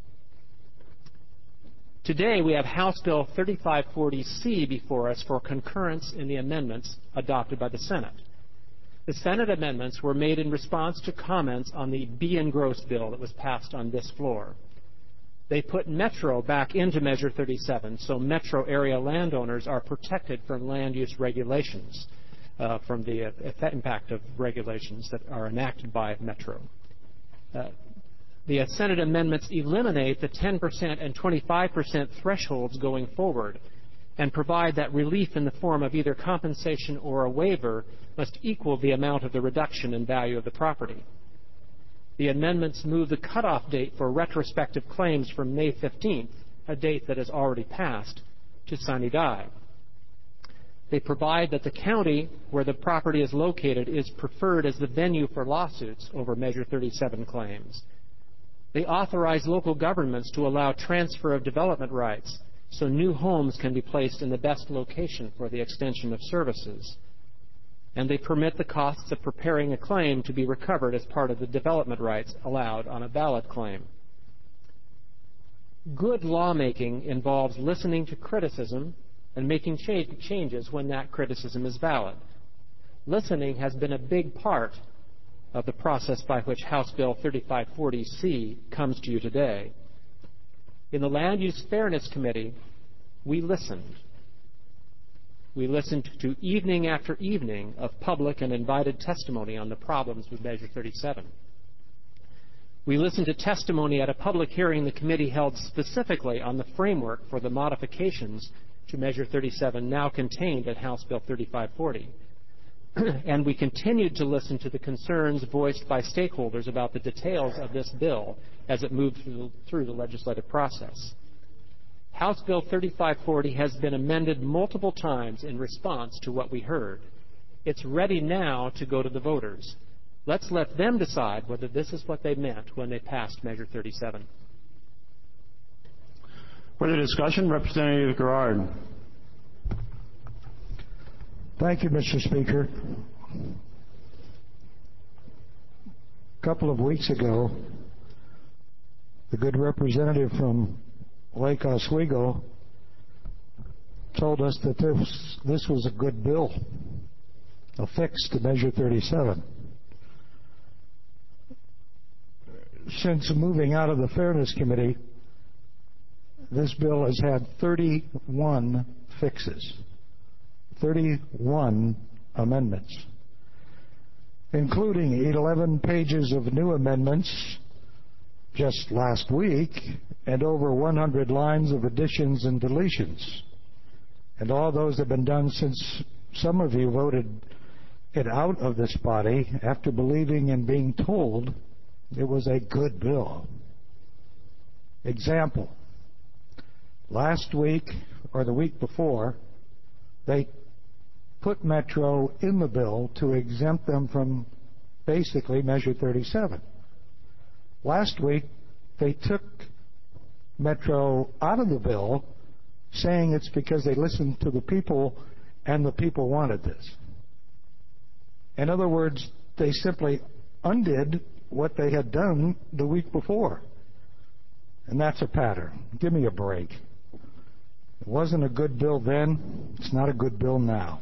Today, we have House Bill 3540C before us for concurrence in the amendments adopted by the Senate. The Senate amendments were made in response to comments on the B. and Gross bill that was passed on this floor. They put Metro back into Measure 37, so Metro area landowners are protected from land use regulations, from the impact of regulations that are enacted by Metro. The Senate amendments eliminate the 10% and 25% thresholds going forward and provide that relief in the form of either compensation or a waiver must equal the amount of the reduction in value of the property. The amendments move the cutoff date for retrospective claims from May 15th, a date that has already passed, to sine die. They provide that the county where the property is located is preferred as the venue for lawsuits over Measure 37 claims. They authorize local governments to allow transfer of development rights so new homes can be placed in the best location for the extension of services. And they permit the costs of preparing a claim to be recovered as part of the development rights allowed on a valid claim. Good lawmaking involves listening to criticism and making changes when that criticism is valid. Listening has been a big part of the process by which House Bill 3540C comes to you today. In the Land Use Fairness Committee, we listened. We listened to evening after evening of public and invited testimony on the problems with Measure 37. We listened to testimony at a public hearing the committee held specifically on the framework for the modifications to Measure 37 now contained in House Bill 3540. And we continued to listen to the concerns voiced by stakeholders about the details of this bill as it moved through the legislative process. House Bill 3540 has been amended multiple times in response to what we heard. It's ready now to go to the voters. Let's let them decide whether this is what they meant when they passed Measure 37. Further discussion, Representative Garrard. Thank you, Mr. Speaker. A couple of weeks ago, the good representative from Lake Oswego told us that this was a good bill, a fix to Measure 37. Since moving out of the Fairness Committee, this bill has had 31 fixes, 31 amendments, including 11 pages of new amendments just last week and over 100 lines of additions and deletions. And all those have been done since some of you voted it out of this body after believing and being told it was a good bill. Example. Last week, or the week before, they put Metro in the bill to exempt them from basically Measure 37. Last week, they took Metro out of the bill, saying it's because they listened to the people and the people wanted this. In other words, they simply undid what they had done the week before. And that's a pattern. Give me a break. It wasn't a good bill then. It's not a good bill now.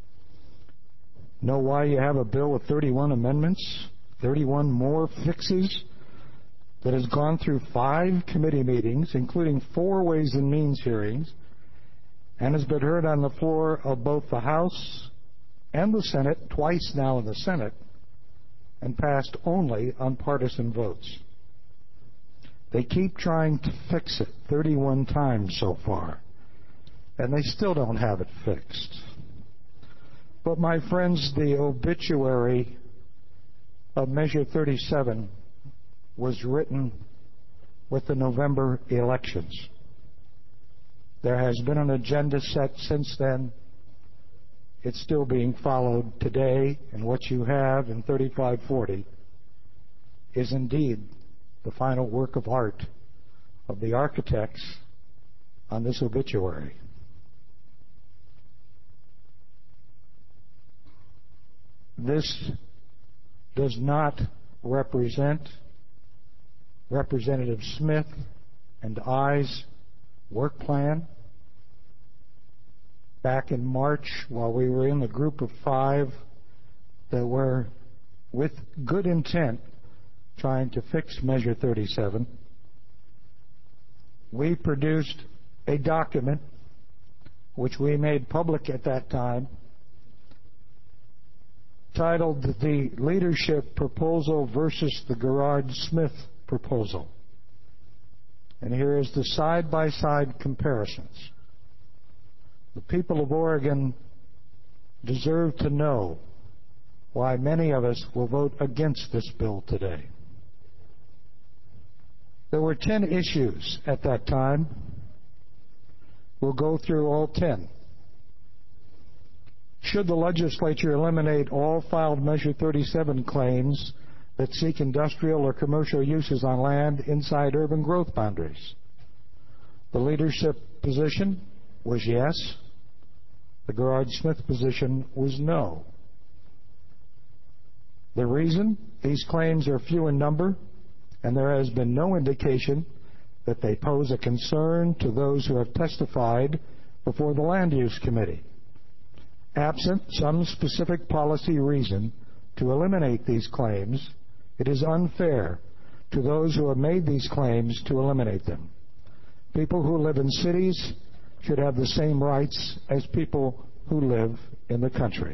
Know why you have a bill with 31 amendments, 31 more fixes, that has gone through 5 committee meetings, including 4 Ways and Means hearings, and has been heard on the floor of both the House and the Senate, twice now in the Senate, and passed only on partisan votes. They keep trying to fix it 31 times so far, and they still don't have it fixed. But my friends, the obituary of Measure 37 was written with the November elections. There has been an agenda set since then. It's still being followed today, and what you have in 3540 is indeed the final work of art of the architects on this obituary. This does not represent Representative Smith and I's work plan. Back in March, while we were in the group of 5 that were, with good intent, trying to fix Measure 37, we produced a document which we made public at that time, titled The Leadership Proposal versus the Garrard-Smith Proposal. And here is the side-by-side comparisons. The people of Oregon deserve to know why many of us will vote against this bill today. There were 10 issues at that time. We'll go through all 10. Should the legislature eliminate all filed Measure 37 claims that seek industrial or commercial uses on land inside urban growth boundaries? The leadership position was yes. The Garrard-Smith position was no. The reason? These claims are few in number, and there has been no indication that they pose a concern to those who have testified before the Land Use Committee. Absent some specific policy reason to eliminate these claims, it is unfair to those who have made these claims to eliminate them. People who live in cities should have the same rights as people who live in the country.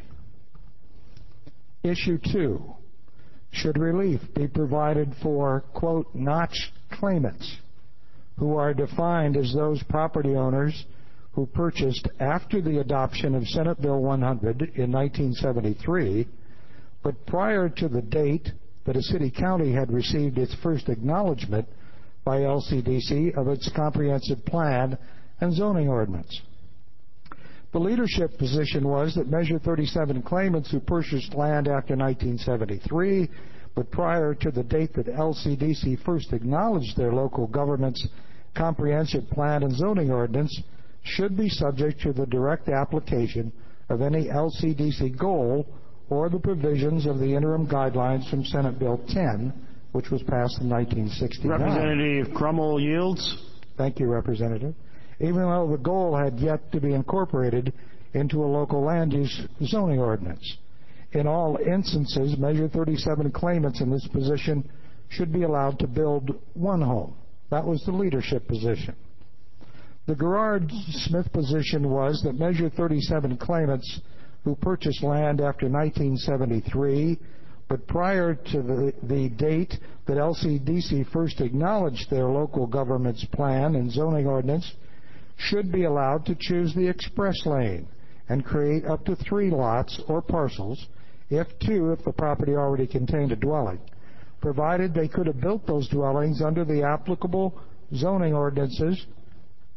Issue 2. Should relief be provided for, quote, notch claimants, who are defined as those property owners who purchased after the adoption of Senate Bill 100 in 1973, but prior to the date that a city-county had received its first acknowledgement by LCDC of its comprehensive plan and zoning ordinance. The leadership position was that Measure 37 claimants who purchased land after 1973, but prior to the date that LCDC first acknowledged their local government's comprehensive plan and zoning ordinance, should be subject to the direct application of any LCDC goal or the provisions of the interim guidelines from Senate Bill 10, which was passed in 1969. Representative Crummell yields. Thank you, Representative. Even though the goal had yet to be incorporated into a local land use zoning ordinance. In all instances, Measure 37 claimants in this position should be allowed to build one home. That was the leadership position. The Garrard-Smith position was that Measure 37 claimants who purchased land after 1973, but prior to the date that LCDC first acknowledged their local government's plan and zoning ordinance, should be allowed to choose the express lane and create up to 3 lots or parcels, if the property already contained a dwelling, provided they could have built those dwellings under the applicable zoning ordinances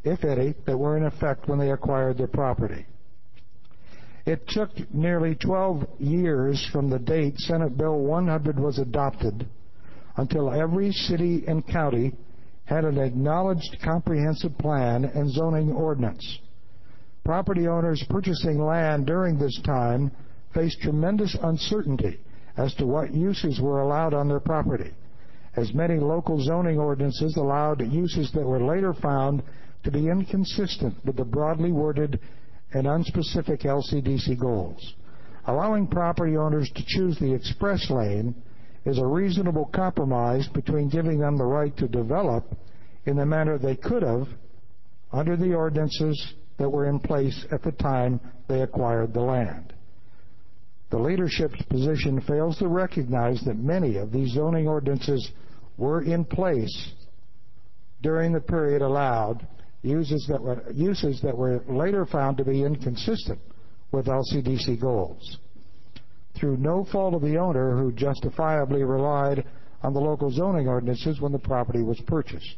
if any, that were in effect when they acquired their property. It took nearly 12 years from the date Senate Bill 100 was adopted until every city and county had an acknowledged comprehensive plan and zoning ordinance. Property owners purchasing land during this time faced tremendous uncertainty as to what uses were allowed on their property, as many local zoning ordinances allowed uses that were later found to be inconsistent with the broadly worded and unspecific LCDC goals. Allowing property owners to choose the express lane is a reasonable compromise between giving them the right to develop in the manner they could have under the ordinances that were in place at the time they acquired the land. The leadership's position fails to recognize that many of these zoning ordinances were in place during the period allowed, uses that were later found to be inconsistent with LCDC goals, through no fault of the owner who justifiably relied on the local zoning ordinances when the property was purchased.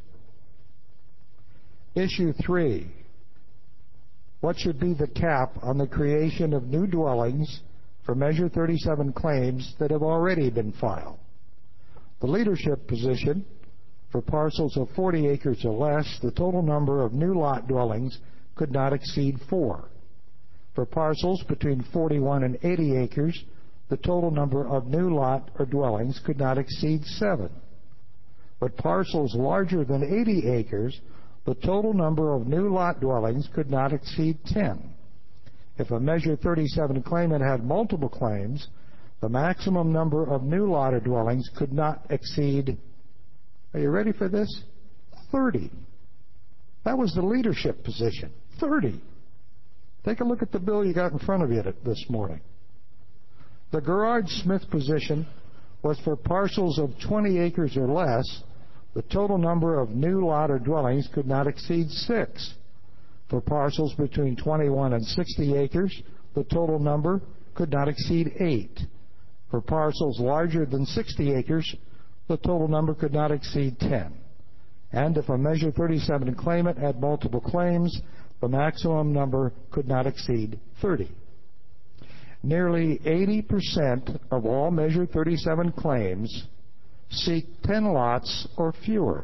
Issue 3. What should be the cap on the creation of new dwellings for Measure 37 claims that have already been filed? The leadership position: for parcels of 40 acres or less, the total number of new lot dwellings could not exceed 4. For parcels between 41 and 80 acres, the total number of new lot or dwellings could not exceed 7. But parcels larger than 80 acres, the total number of new lot dwellings could not exceed 10. If a Measure 37 claimant had multiple claims, the maximum number of new lot or dwellings could not exceed, are you ready for this? 30. That was the leadership position. 30. Take a look at the bill you got in front of you this morning. The Gerard Smith position was for parcels of 20 acres or less, the total number of new lot or dwellings could not exceed 6. For parcels between 21 and 60 acres, the total number could not exceed 8. For parcels larger than 60 acres, the total number could not exceed 10. And if a Measure 37 claimant had multiple claims, the maximum number could not exceed 30. Nearly 80% of all Measure 37 claims seek 10 lots or fewer.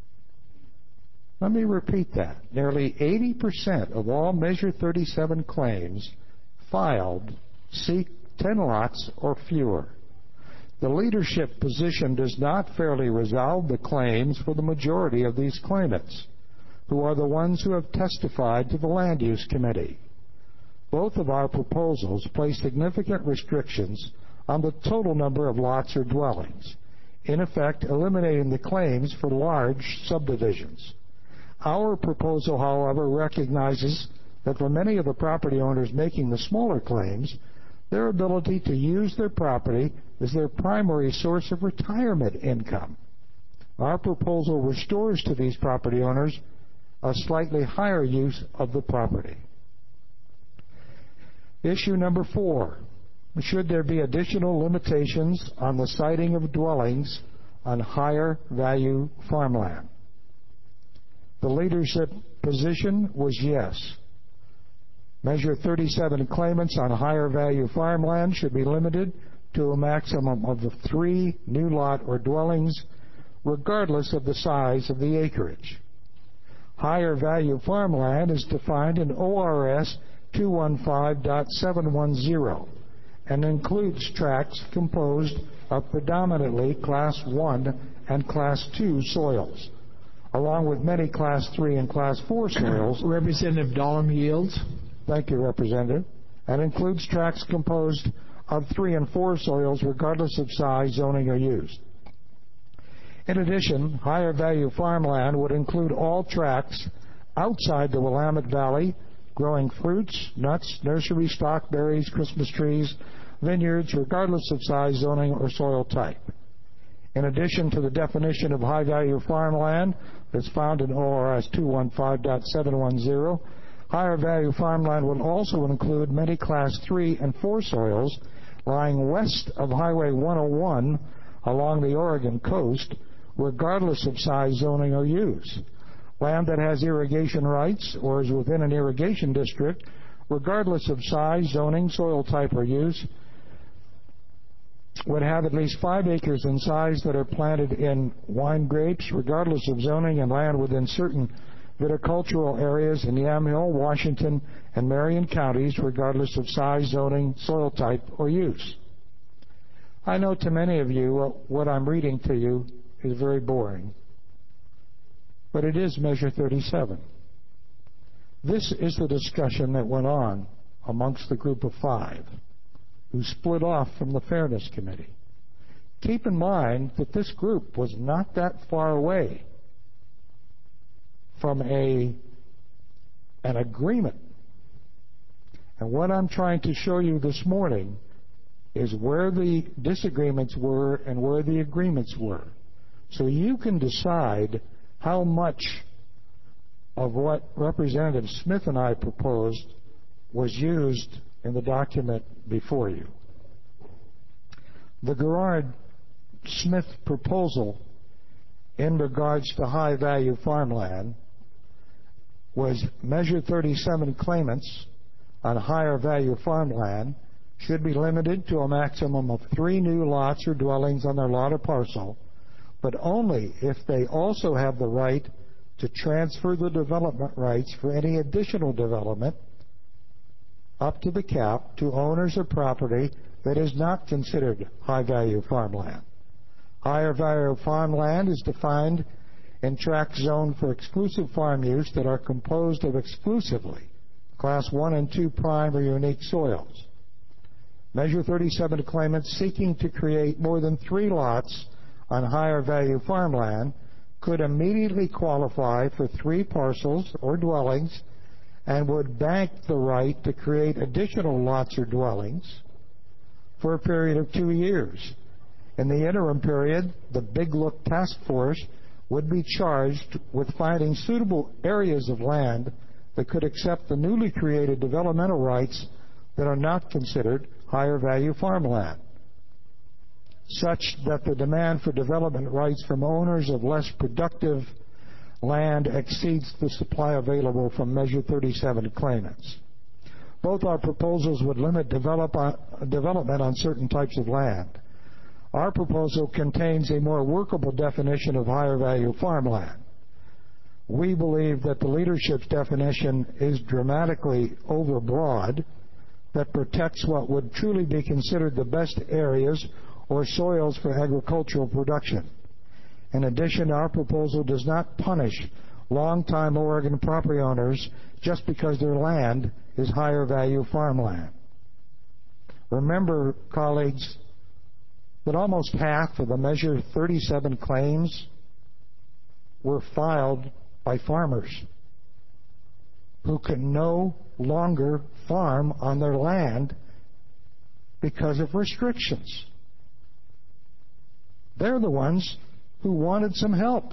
Let me repeat that. Nearly 80% of all Measure 37 claims filed seek 10 lots or fewer. The leadership position does not fairly resolve the claims for the majority of these claimants, who are the ones who have testified to the Land Use Committee. Both of our proposals place significant restrictions on the total number of lots or dwellings, in effect eliminating the claims for large subdivisions. Our proposal, however, recognizes that for many of the property owners making the smaller claims, their ability to use their property is their primary source of retirement income. Our proposal restores to these property owners a slightly higher use of the property. Issue number 4. Should there be additional limitations on the siting of dwellings on higher value farmland? The leadership position was yes. Measure 37 claimants on higher value farmland should be limited to a maximum of 3 new lot or dwellings, regardless of the size of the acreage. Higher value farmland is defined in ORS 215.710 and includes tracts composed of predominantly Class 1 and Class 2 soils, along with many Class 3 and Class 4 soils. Representative Dahlem yields. Thank you, Representative. And includes tracts composed of 3 and 4 soils, regardless of size, zoning, or use. In addition, higher value farmland would include all tracts outside the Willamette Valley, growing fruits, nuts, nursery stock, berries, Christmas trees, vineyards, regardless of size, zoning, or soil type. In addition to the definition of high value farmland that's found in ORS 215.710, higher value farmland will also include many Class 3 and 4 soils lying west of Highway 101 along the Oregon coast, regardless of size, zoning, or use. Land that has irrigation rights or is within an irrigation district, regardless of size, zoning, soil type, or use, would have at least 5 acres in size that are planted in wine grapes, regardless of zoning, and land within certain viticultural areas in Yamhill, Washington, and Marion counties, regardless of size, zoning, soil type, or use. I know to many of you what I'm reading to you is very boring, but it is Measure 37. This is the discussion that went on amongst the group of 5 who split off from the Fairness Committee. Keep in mind that this group was not that far away from an agreement. And what I'm trying to show you this morning is where the disagreements were and where the agreements were. So you can decide how much of what Representative Smith and I proposed was used in the document before you. The Garrard-Smith proposal in regards to high-value farmland was Measure 37 claimants on higher value farmland should be limited to a maximum of 3 new lots or dwellings on their lot or parcel, but only if they also have the right to transfer the development rights for any additional development up to the cap to owners of property that is not considered high-value farmland. Higher value farmland is defined in tract zone for exclusive farm use that are composed of exclusively Class 1 and 2 prime or unique soils. Measure 37 claimants seeking to create more than 3 lots on higher value farmland could immediately qualify for 3 parcels or dwellings and would bank the right to create additional lots or dwellings for a period of 2 years. In the interim period, the Big Look Task Force would be charged with finding suitable areas of land that could accept the newly created developmental rights that are not considered higher value farmland, such that the demand for development rights from owners of less productive land exceeds the supply available from Measure 37 claimants. Both our proposals would limit development on certain types of land. Our proposal contains a more workable definition of higher value farmland. We believe that the leadership's definition is dramatically overbroad, that protects what would truly be considered the best areas or soils for agricultural production. In addition, our proposal does not punish long-time Oregon property owners just because their land is higher value farmland. Remember, colleagues, that almost half of the Measure 37 claims were filed by farmers who can no longer farm on their land because of restrictions. They're the ones who wanted some help.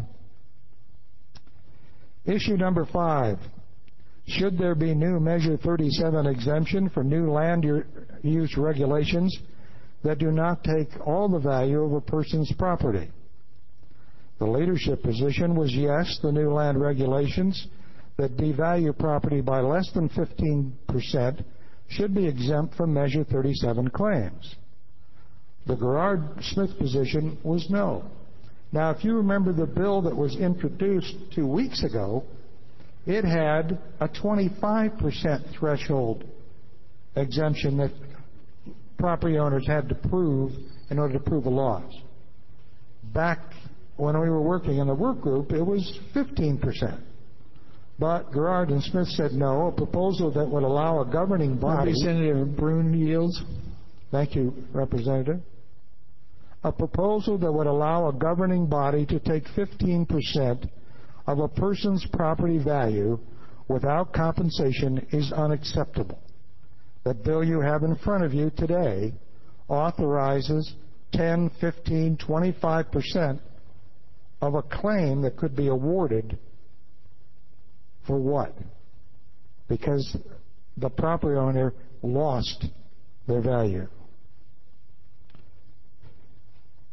Issue number 5. Should there be new Measure 37 exemption for new land use regulations that do not take all the value of a person's property? The leadership position was yes, the new land regulations that devalue property by less than 15% should be exempt from Measure 37 claims. The Garrard-Smith position was no. Now, if you remember the bill that was introduced 2 weeks ago, it had a 25% threshold exemption that property owners had to prove in order to prove a loss. Back when we were working in the work group, it was 15%. But Garrard and Smith said no, a proposal that would allow a governing body... Representative Brune yields. Thank you, Representative. A proposal that would allow a governing body to take 15% of a person's property value without compensation is unacceptable. The bill you have in front of you today authorizes 10, 15, 25% of a claim that could be awarded for what? Because the property owner lost their value.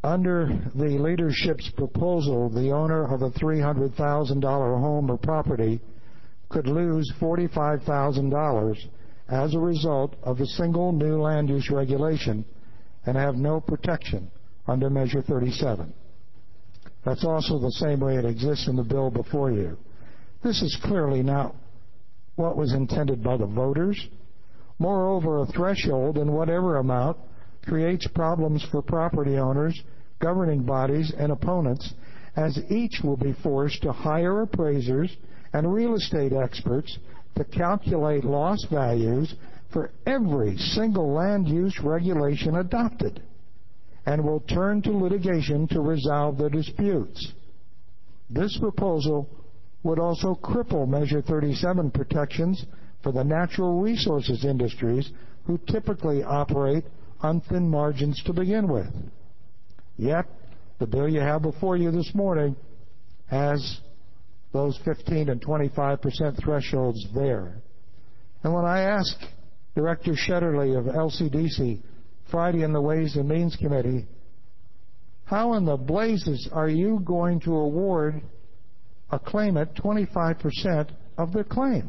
Under the leadership's proposal, the owner of a $300,000 home or property could lose $45,000 as a result of a single new land use regulation and have no protection under Measure 37. That's also the same way it exists in the bill before you. This is clearly not what was intended by the voters. Moreover, a threshold in whatever amount creates problems for property owners, governing bodies, and opponents, as each will be forced to hire appraisers and real estate experts to calculate loss values for every single land use regulation adopted, and will turn to litigation to resolve their disputes. This proposal would also cripple Measure 37 protections for the natural resources industries who typically operate on thin margins to begin with. Yet, the bill you have before you this morning has those 15 and 25% thresholds there. And when I asked Director Shetterly of LCDC Friday in the Ways and Means Committee, how in the blazes are you going to award a claimant 25% of their claim?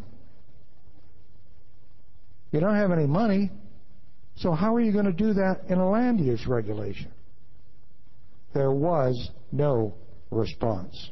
You don't have any money, so how are you going to do that in a land use regulation? There was no response.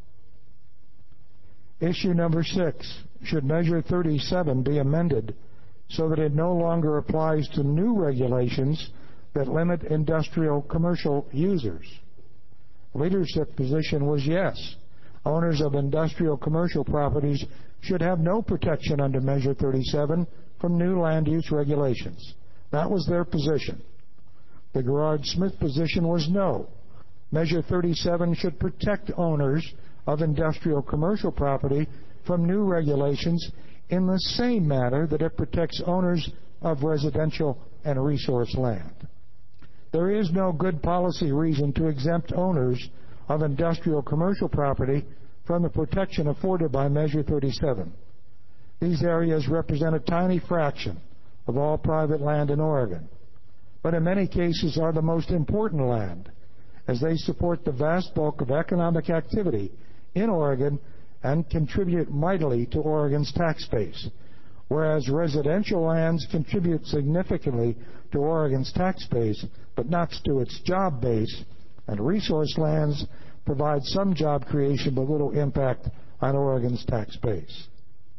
Issue number 6, should Measure 37 be amended so that it no longer applies to new regulations that limit industrial commercial users? Leadership position was yes. Owners of industrial commercial properties should have no protection under Measure 37 from new land use regulations. That was their position. The Gerard-Smith position was no. Measure 37 should protect owners of industrial commercial property from new regulations in the same manner that it protects owners of residential and resource land. There is no good policy reason to exempt owners of industrial commercial property from the protection afforded by Measure 37. These areas represent a tiny fraction of all private land in Oregon, but in many cases are the most important land, as they support the vast bulk of economic activity in Oregon and contribute mightily to Oregon's tax base, whereas residential lands contribute significantly to Oregon's tax base, but not to its job base, and resource lands provide some job creation but little impact on Oregon's tax base.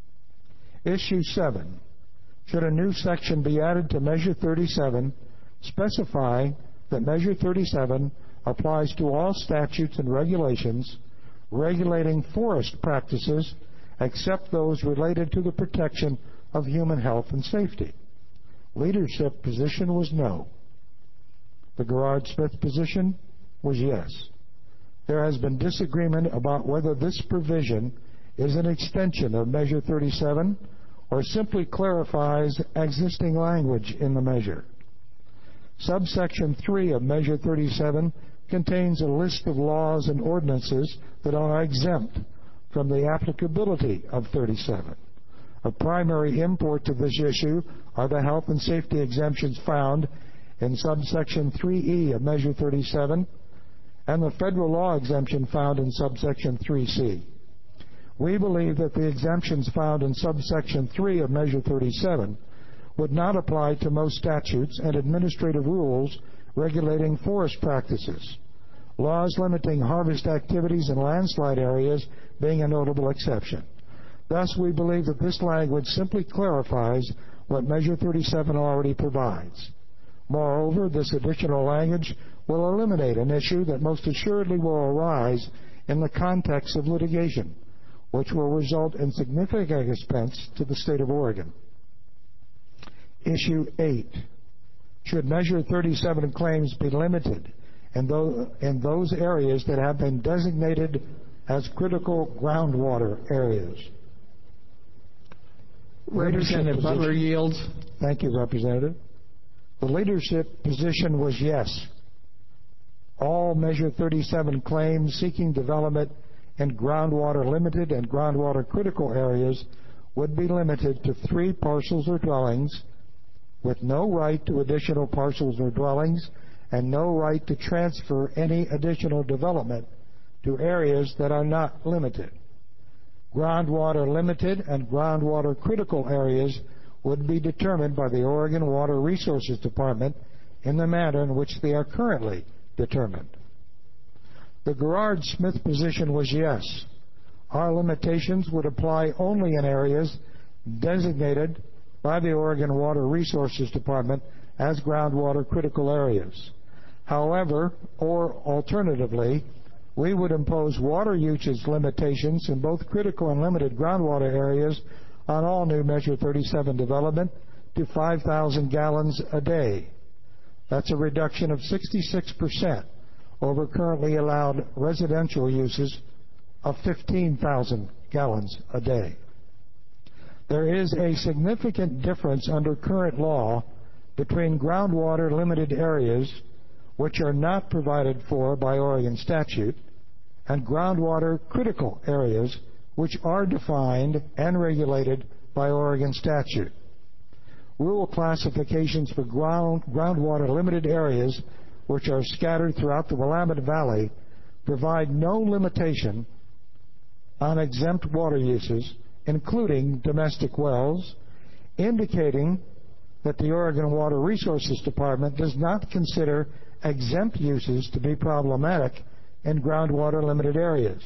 Issue 7. Should a new section be added to Measure 37 specifying that Measure 37 applies to all statutes and regulations regulating forest practices except those related to the protection of human health and safety? Leadership position was no. The Gerard-Smith position was yes. There has been disagreement about whether this provision is an extension of Measure 37 or simply clarifies existing language in the measure. Subsection 3 of Measure 37 contains a list of laws and ordinances that are exempt from the applicability of 37. Of primary import to this issue are the health and safety exemptions found in subsection 3E of Measure 37 and the federal law exemption found in subsection 3C. We believe that the exemptions found in subsection 3 of Measure 37 would not apply to most statutes and administrative rules regulating forest practices, laws limiting harvest activities in landslide areas being a notable exception. Thus, we believe that this language simply clarifies what Measure 37 already provides. Moreover, this additional language will eliminate an issue that most assuredly will arise in the context of litigation, which will result in significant expense to the state of Oregon. Issue 8. Should Measure 37 claims be limited in those areas that have been designated as critical groundwater areas? Representative Butler yields. Thank you, Representative. The leadership position was yes. All Measure 37 claims seeking development in groundwater limited and groundwater critical areas would be limited to 3 parcels or dwellings with no right to additional parcels or dwellings and no right to transfer any additional development to areas that are not limited. Groundwater limited and groundwater critical areas would be determined by the Oregon Water Resources Department in the manner in which they are currently determined. The Garrard-Smith position was yes. Our limitations would apply only in areas designated by the Oregon Water Resources Department as groundwater critical areas. However, or alternatively, we would impose water usage limitations in both critical and limited groundwater areas on all new Measure 37 development to 5,000 gallons a day. That's a reduction of 66% over currently allowed residential uses of 15,000 gallons a day. There is a significant difference under current law between groundwater limited areas, which are not provided for by Oregon statute, and groundwater critical areas, which are defined and regulated by Oregon statute. Rule classifications for groundwater limited areas, which are scattered throughout the Willamette Valley, provide no limitation on exempt water uses, including domestic wells, indicating that the Oregon Water Resources Department does not consider exempt uses to be problematic in groundwater limited areas.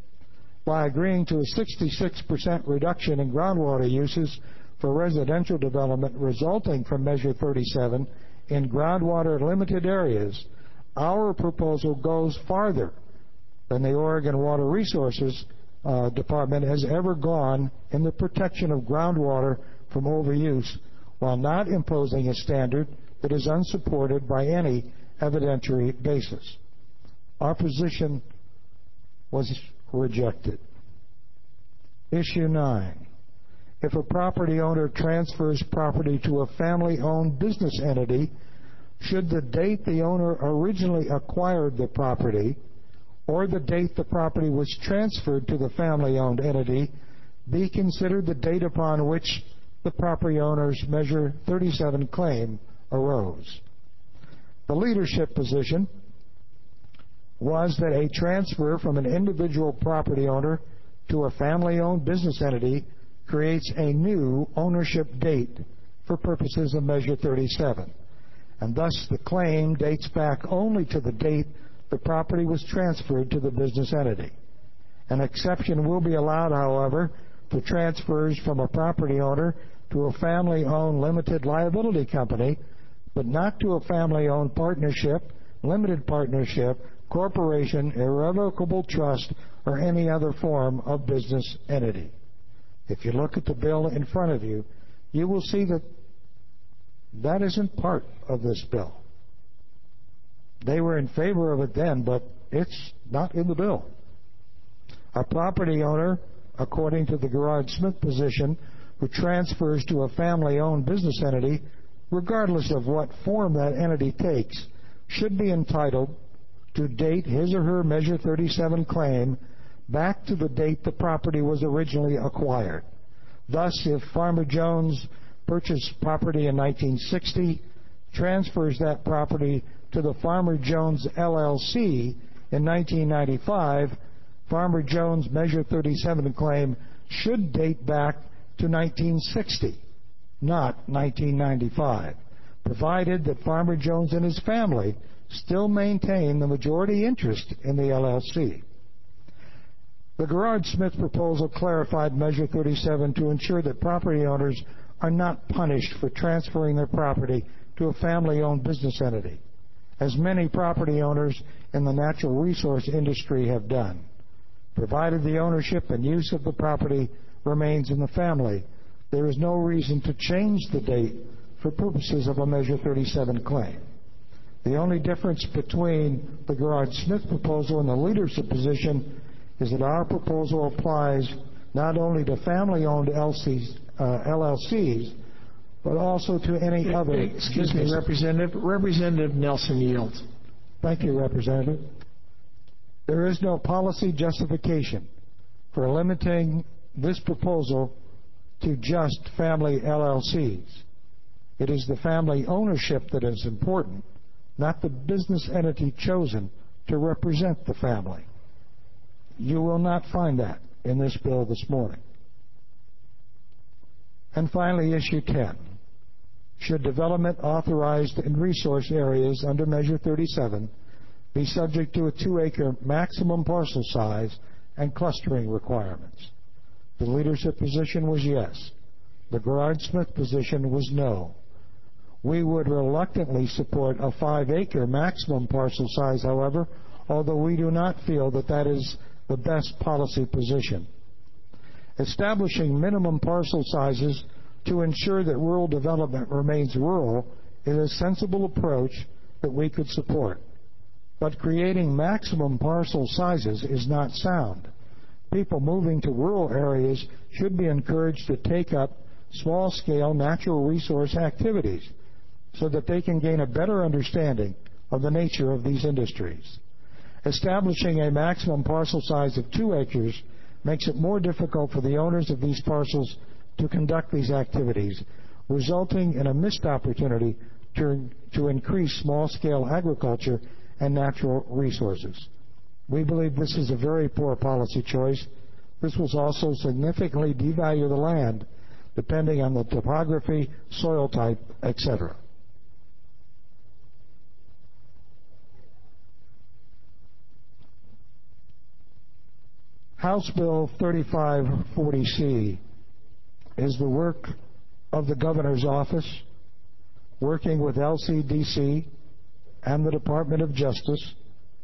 By agreeing to a 66% reduction in groundwater uses for residential development resulting from Measure 37 in groundwater limited areas, our proposal goes farther than the Oregon Water Resources Department has ever gone in the protection of groundwater from overuse, while not imposing a standard that is unsupported by any evidentiary basis. Our position was rejected. Issue 9. If a property owner transfers property to a family-owned business entity, should the date the owner originally acquired the property or the date the property was transferred to the family-owned entity be considered the date upon which the property owner's Measure 37 claim arose? The leadership position was that a transfer from an individual property owner to a family-owned business entity creates a new ownership date for purposes of Measure 37, and thus the claim dates back only to the date the property was transferred to the business entity. An exception will be allowed, however, for transfers from a property owner to a family-owned limited liability company, but not to a family-owned partnership, limited partnership, corporation, irrevocable trust, or any other form of business entity. If you look at the bill in front of you, you will see that that isn't part of this bill. They were in favor of it then, but it's not in the bill. A property owner, according to the Garrard-Smith position, who transfers to a family-owned business entity, regardless of what form that entity takes, should be entitled to date his or her Measure 37 claim back to the date the property was originally acquired. Thus, if Farmer Jones purchased property in 1960, transfers that property to the Farmer Jones LLC in 1995, Farmer Jones' Measure 37 claim should date back to 1960, not 1995, provided that Farmer Jones and his family still maintain the majority interest in the LLC. The Garrard-Smith proposal clarified Measure 37 to ensure that property owners are not punished for transferring their property to a family-owned business entity, as many property owners in the natural resource industry have done. Provided the ownership and use of the property remains in the family, there is no reason to change the date for purposes of a Measure 37 claim. The only difference between the Garrard-Smith proposal and the leadership position is that our proposal applies not only to family-owned LLCs, but also to any other... Excuse me, Representative Nelson yields. Thank you, Representative. There is no policy justification for limiting this proposal to just family LLCs. It is the family ownership that is important, not the business entity chosen to represent the family. You will not find that in this bill this morning. And finally, Issue 10. Should development authorized in resource areas under Measure 37 be subject to a 2-acre maximum parcel size and clustering requirements? The leadership position was yes. The Gerrard-Smith position was no. We would reluctantly support a 5-acre maximum parcel size, however, although we do not feel that that is the best policy position. Establishing minimum parcel sizes to ensure that rural development remains rural is a sensible approach that we could support. But creating maximum parcel sizes is not sound. People moving to rural areas should be encouraged to take up small-scale natural resource activities so that they can gain a better understanding of the nature of these industries. Establishing a maximum parcel size of 2 acres makes it more difficult for the owners of these parcels to conduct these activities, resulting in a missed opportunity to increase small-scale agriculture and natural resources. We believe this is a very poor policy choice. This will also significantly devalue the land, depending on the topography, soil type, etc. House Bill 3540C is the work of the Governor's Office, working with LCDC and the Department of Justice.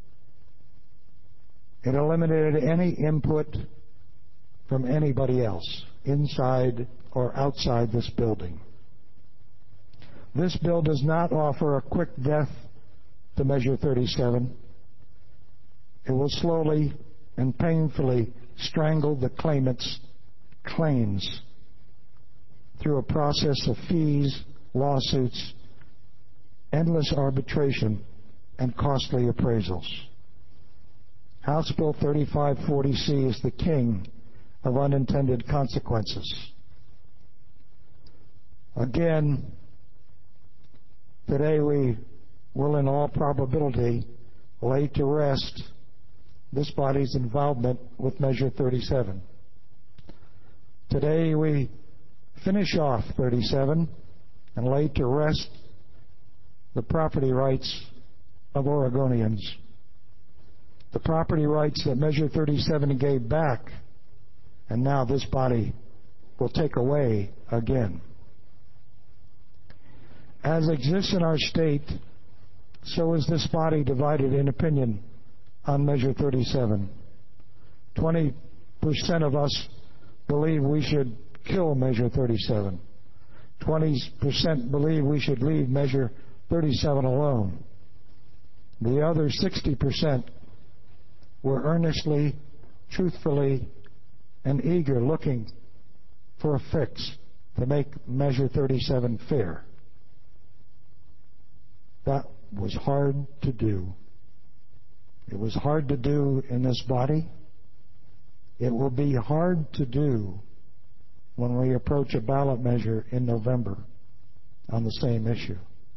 It eliminated any input from anybody else, inside or outside this building. This bill does not offer a quick death to Measure 37. It will slowly and painfully strangle the claimant's claims through a process of fees, lawsuits, endless arbitration, and costly appraisals. House Bill 3540C is the king of unintended consequences. Again, today we will in all probability lay to rest this body's involvement with Measure 37. Today we finish off 37 and lay to rest the property rights of Oregonians. The property rights that Measure 37 gave back, and now this body will take away again. As exists in our state, so is this body divided in opinion on Measure 37. 20% of us believe we should kill Measure 37. 20% believe we should leave Measure 37 alone. The other 60% were earnestly, truthfully, and eager looking for a fix to make Measure 37 fair. That was hard to do. It was hard to do in this body. It will be hard to do when we approach a ballot measure in November on the same issue.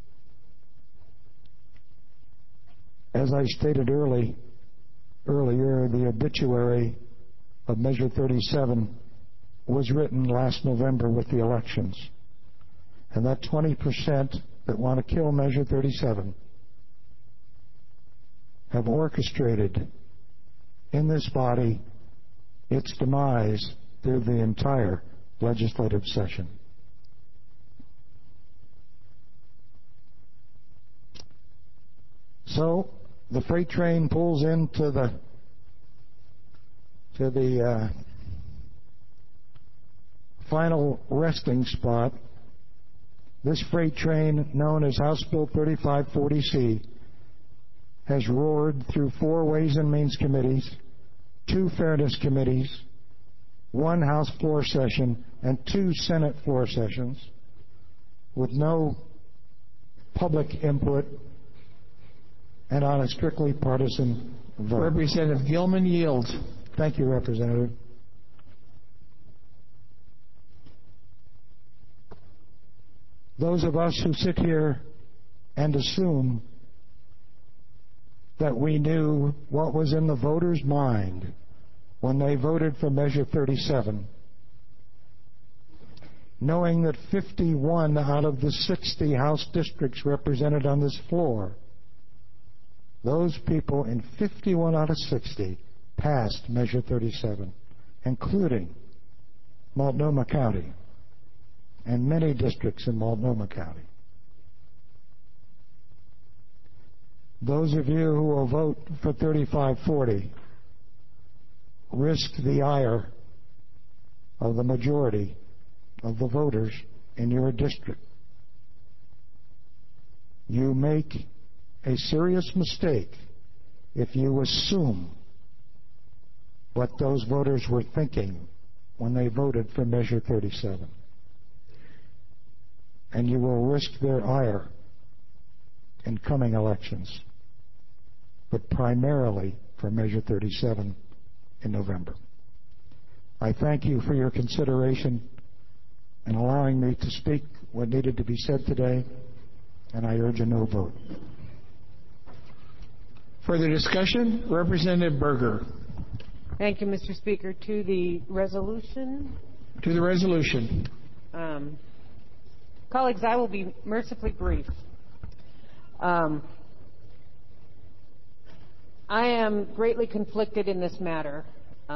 As I stated earlier, the obituary of Measure 37 was written last November with the elections. And that 20% that want to kill Measure 37 have orchestrated in this body its demise through the entire legislative session. So the freight train pulls into the final resting spot. This freight train, known as House Bill 3540C, has roared through 4 Ways and Means committees, 2 Fairness committees, 1 House floor session, and 2 Senate floor sessions, with no public input and on a strictly partisan vote. Representative Gilman yields. Thank you, Representative. Those of us who sit here and assume that we knew what was in the voters' mind when they voted for Measure 37, knowing that 51 out of the 60 House districts represented on this floor, those people in 51 out of 60 passed Measure 37, including Multnomah County and many districts in Multnomah County. Those of you who will vote for 3540 risk the ire of the majority of the voters in your district. You make a serious mistake if you assume what those voters were thinking when they voted for Measure 37. And you will risk their ire in coming elections, but primarily for Measure 37 in November. I thank you for your consideration and allowing me to speak what needed to be said today, and I urge a no vote. Further discussion? Representative Berger. Thank you, Mr. Speaker. To the resolution. To the resolution. Colleagues, I will be mercifully brief. I am greatly conflicted in this matter.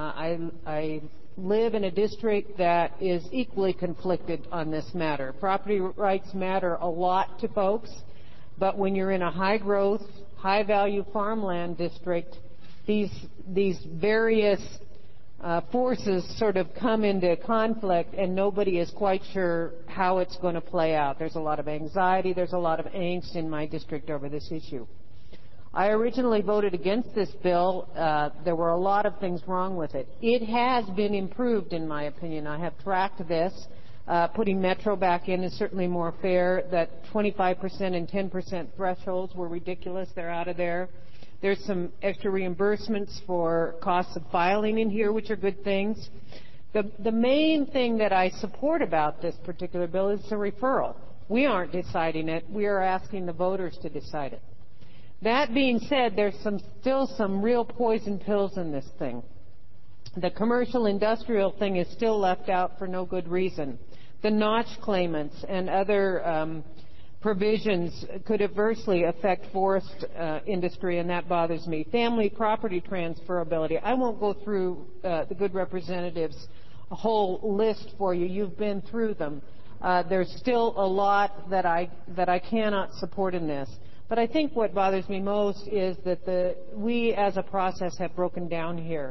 I live in a district that is equally conflicted on this matter. Property rights matter a lot to folks, but when you're in a high-growth, high-value farmland district, these various forces sort of come into conflict, and nobody is quite sure how it's going to play out. There's a lot of anxiety. There's a lot of angst in my district over this issue. I originally voted against this bill. There were a lot of things wrong with it. It has been improved, in my opinion. I have tracked this. Putting Metro back in is certainly more fair. That 25% and 10% thresholds were ridiculous. They're out of there. There's some extra reimbursements for costs of filing in here, which are good things. The main thing that I support about this particular bill is the referral. We aren't deciding it. We are asking the voters to decide it. That being said, there's still some real poison pills in this thing. The commercial industrial thing is still left out for no good reason. The notch claimants and other provisions could adversely affect forest industry, and that bothers me. Family property transferability. I won't go through the good representatives' whole list for you. You've been through them. There's still a lot that I cannot support in this. But I think what bothers me most is that we as a process have broken down here.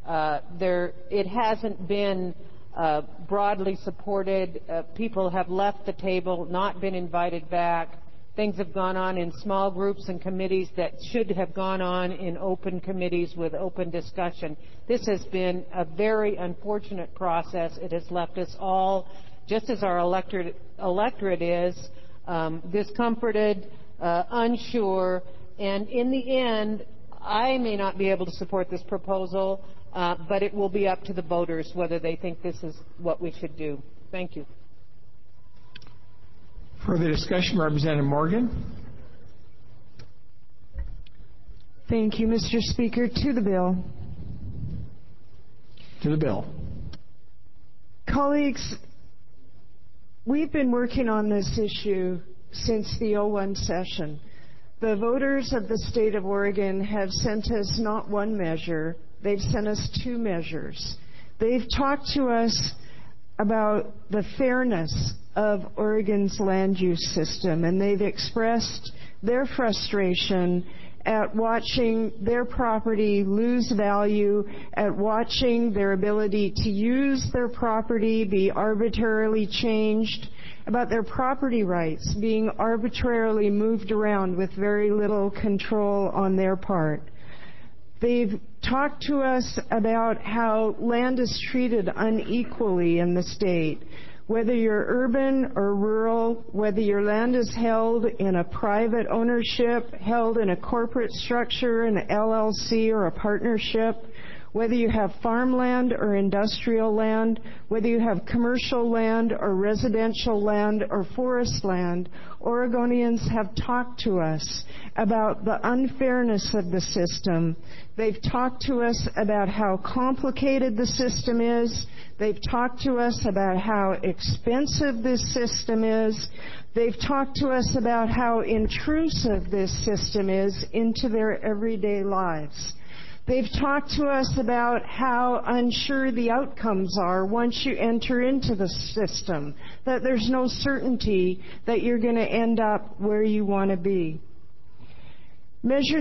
It hasn't been broadly supported. People have left the table, not been invited back. Things have gone on in small groups and committees that should have gone on in open committees with open discussion. This has been a very unfortunate process. It has left us all, just as our electorate is, discomforted, unsure, and in the end, I may not be able to support this proposal, but it will be up to the voters whether they think this is what we should do. Thank you. Further discussion, Representative Morgan. Thank you, Mr. Speaker. To the bill. To the bill. Colleagues, we've been working on this issue since the 01 session. The voters of the state of Oregon have sent us not one measure, they've sent us two measures. They've talked to us about the fairness of Oregon's land use system, and they've expressed their frustration at watching their property lose value, at watching their ability to use their property be arbitrarily changed, about their property rights being arbitrarily moved around with very little control on their part. They've talked to us about how land is treated unequally in the state, whether you're urban or rural, whether your land is held in a private ownership, held in a corporate structure, an LLC or a partnership, Whether you have farmland or industrial land, whether you have commercial land or residential land or forest land, Oregonians have talked to us about the unfairness of the system. They've talked to us about how complicated the system is. They've talked to us about how expensive this system is. They've talked to us about how intrusive this system is into their everyday lives. They've talked to us about how unsure the outcomes are once you enter into the system, that there's no certainty that you're going to end up where you want to be. Measure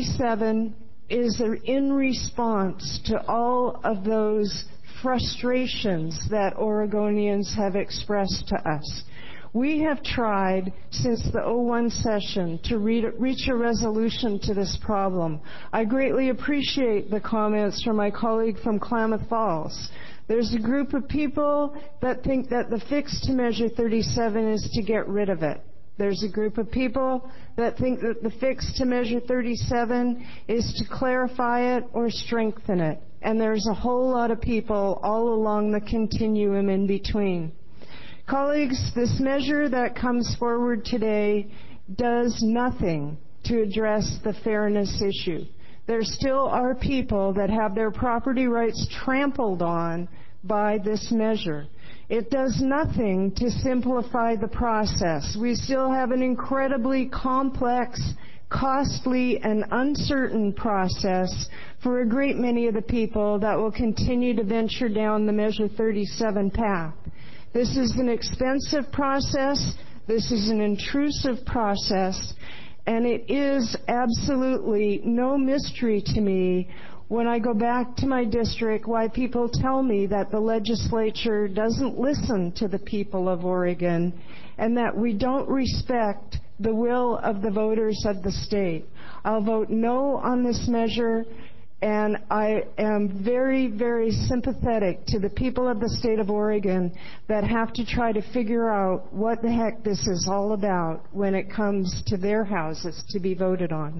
37 is in response to all of those frustrations that Oregonians have expressed to us. We have tried since the 01 session to reach a resolution to this problem. I greatly appreciate the comments from my colleague from Klamath Falls. There's a group of people that think that the fix to Measure 37 is to get rid of it. There's a group of people that think that the fix to Measure 37 is to clarify it or strengthen it. And there's a whole lot of people all along the continuum in between. Colleagues, this measure that comes forward today does nothing to address the fairness issue. There still are people that have their property rights trampled on by this measure. It does nothing to simplify the process. We still have an incredibly complex, costly, and uncertain process for a great many of the people that will continue to venture down the Measure 37 path. This is an expensive process. This is an intrusive process. And it is absolutely no mystery to me when I go back to my district why people tell me that the legislature doesn't listen to the people of Oregon and that we don't respect the will of the voters of the state. I'll vote no on this measure. And I am very, very sympathetic to the people of the state of Oregon that have to try to figure out what the heck this is all about when it comes to their houses to be voted on.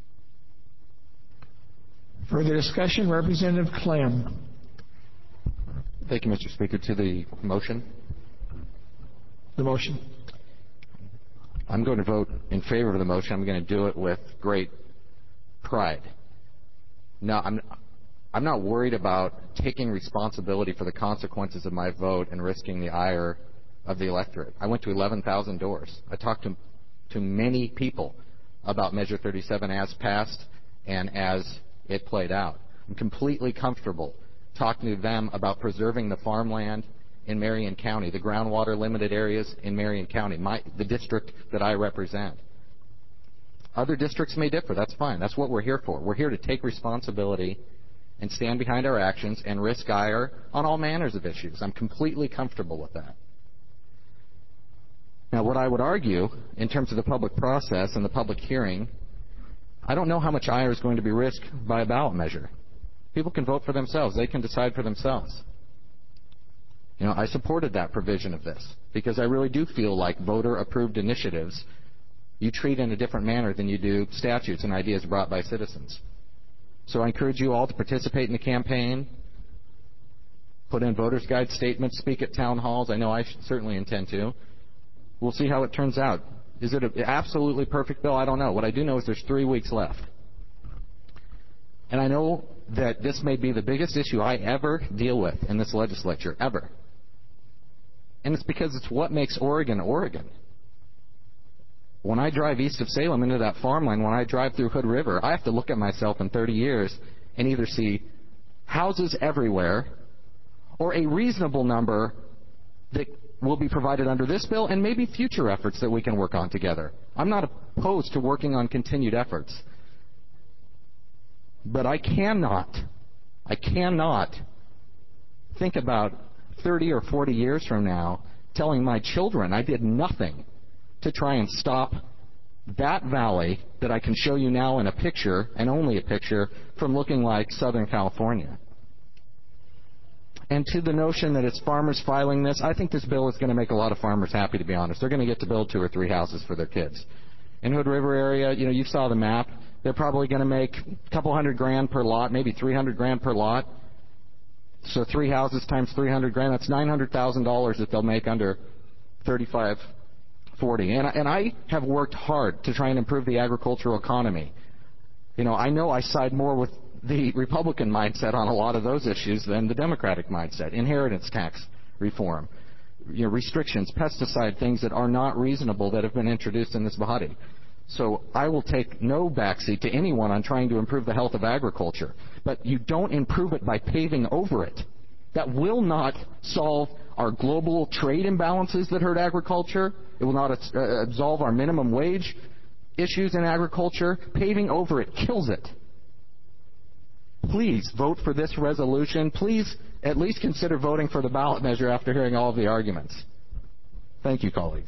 Further discussion, Representative Clem. Thank you, Mr. Speaker. To the motion. The motion. I'm going to vote in favor of the motion. I'm going to do it with great pride. No, I'm not worried about taking responsibility for the consequences of my vote and risking the ire of the electorate. I went to 11,000 doors. I talked to many people about Measure 37 as passed and as it played out. I'm completely comfortable talking to them about preserving the farmland in Marion County, the groundwater limited areas in Marion County, the district that I represent. Other districts may differ. That's fine. That's what we're here for. We're here to take responsibility and stand behind our actions and risk ire on all manners of issues. I'm completely comfortable with that. Now, what I would argue in terms of the public process and the public hearing, I don't know how much ire is going to be risked by a ballot measure. People can vote for themselves. They can decide for themselves. You know, I supported that provision of this because I really do feel like voter-approved initiatives you treat in a different manner than you do statutes and ideas brought by citizens. So I encourage you all to participate in the campaign, put in voters' guide statements, speak at town halls. I know I certainly intend to. We'll see how it turns out. Is it an absolutely perfect bill? I don't know. What I do know is there's 3 weeks left. And I know that this may be the biggest issue I ever deal with in this legislature, ever. And it's because it's what makes Oregon, Oregon. When I drive east of Salem into that farmland, when I drive through Hood River, I have to look at myself in 30 years and either see houses everywhere or a reasonable number that will be provided under this bill and maybe future efforts that we can work on together. I'm not opposed to working on continued efforts. But I cannot think about 30 or 40 years from now telling my children I did nothing to try and stop that valley that I can show you now in a picture, and only a picture, from looking like Southern California. And to the notion that it's farmers filing this, I think this bill is going to make a lot of farmers happy, to be honest. They're going to get to build 2 or 3 houses for their kids. In Hood River area, you saw the map. They're probably going to make a couple $100,000 per lot, maybe $300,000 per lot. So 3 houses times $300,000, that's $900,000 that they'll make under 3540. And I have worked hard to try and improve the agricultural economy. I know I side more with the Republican mindset on a lot of those issues than the Democratic mindset. Inheritance tax reform, restrictions, pesticide, things that are not reasonable that have been introduced in this body. So I will take no backseat to anyone on trying to improve the health of agriculture. But you don't improve it by paving over it. That will not solve our global trade imbalances that hurt agriculture. It will not absolve our minimum wage issues in agriculture. Paving over it kills it. Please vote for this resolution. Please at least consider voting for the ballot measure after hearing all of the arguments. Thank you, colleagues.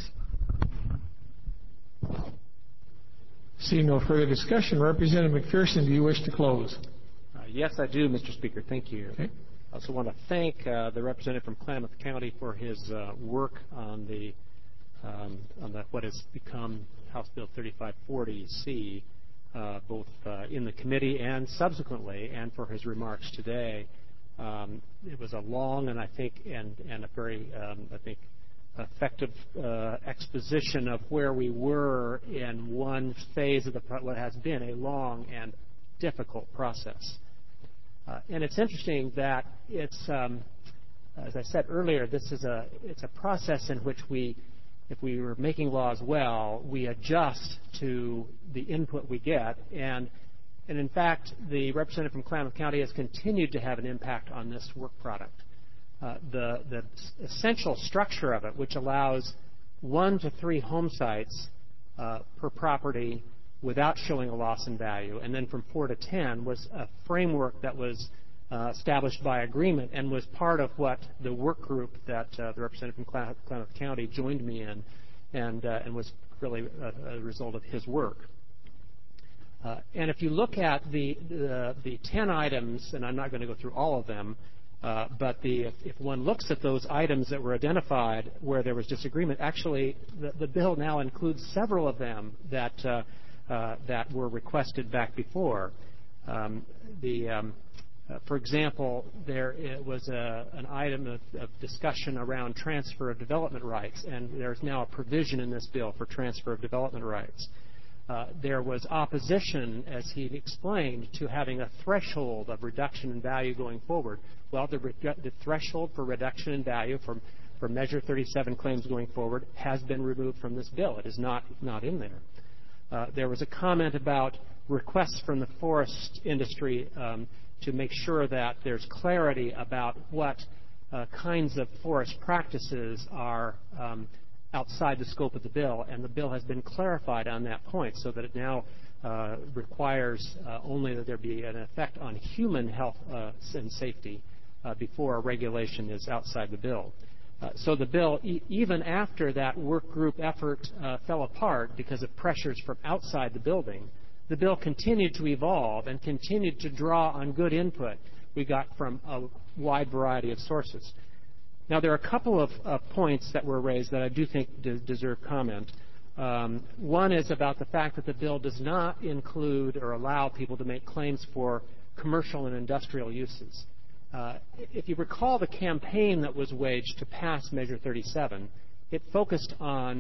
Seeing no further discussion, Representative McPherson, do you wish to close? Yes, I do, Mr. Speaker. Thank you. Okay. I also want to thank the representative from Klamath County for his work on what has become House Bill 3540C, both in the committee and subsequently, and for his remarks today. It was a long and a very effective exposition of where we were in one phase of what has been a long and difficult process. And it's interesting that it's, as I said earlier, it's a process in which if we were making laws well, we adjust to the input we get. And in fact, the representative from Klamath County has continued to have an impact on this work product. The essential structure of it, which allows 1 to 3 home sites per property without showing a loss in value, and then from 4 to 10, was a framework that was established by agreement and was part of what the work group that the representative from Klamath County joined me in, and was really a result of his work. And if you look at the 10 items, and I'm not going to go through all of them, but if one looks at those items that were identified where there was disagreement, actually the bill now includes several of them that were requested back before. For example, there was an item of discussion around transfer of development rights, and there's now a provision in this bill for transfer of development rights. There was opposition, as he explained, to having a threshold of reduction in value going forward. Well, the threshold for reduction in value for Measure 37 claims going forward has been removed from this bill. It is not in there. There was a comment about requests from the forest industry to make sure that there's clarity about what kinds of forest practices are outside the scope of the bill, and the bill has been clarified on that point so that it now requires only that there be an effect on human health and safety before a regulation is outside the bill. So the bill, even after that work group effort fell apart because of pressures from outside the building, the bill continued to evolve and continued to draw on good input we got from a wide variety of sources. Now, there are a couple of points that were raised that I do think deserve comment. One is about the fact that the bill does not include or allow people to make claims for commercial and industrial uses. If you recall the campaign that was waged to pass Measure 37, it focused on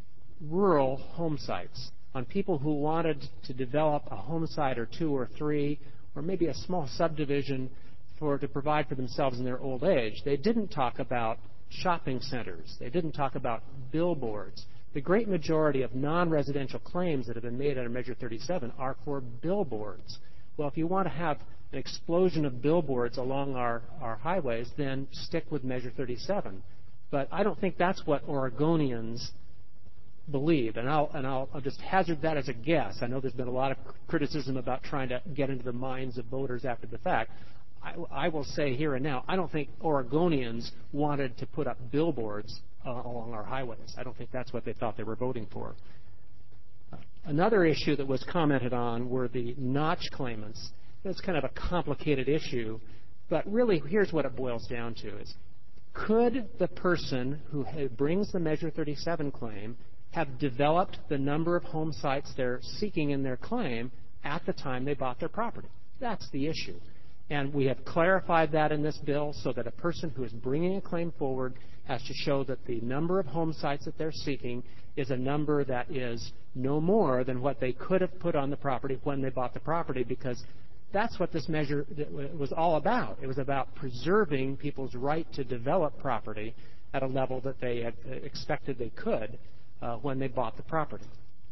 rural home sites, on people who wanted to develop a home site or 2 or 3, or maybe a small subdivision to provide for themselves in their old age. They didn't talk about shopping centers. They didn't talk about billboards. The great majority of non-residential claims that have been made under Measure 37 are for billboards. Well, if you want to have an explosion of billboards along our highways, then stick with Measure 37. But I don't think that's what Oregonians believe, and I'll just hazard that as a guess. I know there's been a lot of criticism about trying to get into the minds of voters after the fact. I will say here and now, I don't think Oregonians wanted to put up billboards along our highways. I don't think that's what they thought they were voting for. Another issue that was commented on were the notch claimants. It's kind of a complicated issue, but really here's what it boils down to is, could the person who brings the Measure 37 claim have developed the number of home sites they're seeking in their claim at the time they bought their property. That's the issue. And we have clarified that in this bill so that a person who is bringing a claim forward has to show that the number of home sites that they're seeking is a number that is no more than what they could have put on the property when they bought the property, because that's what this measure was all about. It was about preserving people's right to develop property at a level that they had expected they could when they bought the property.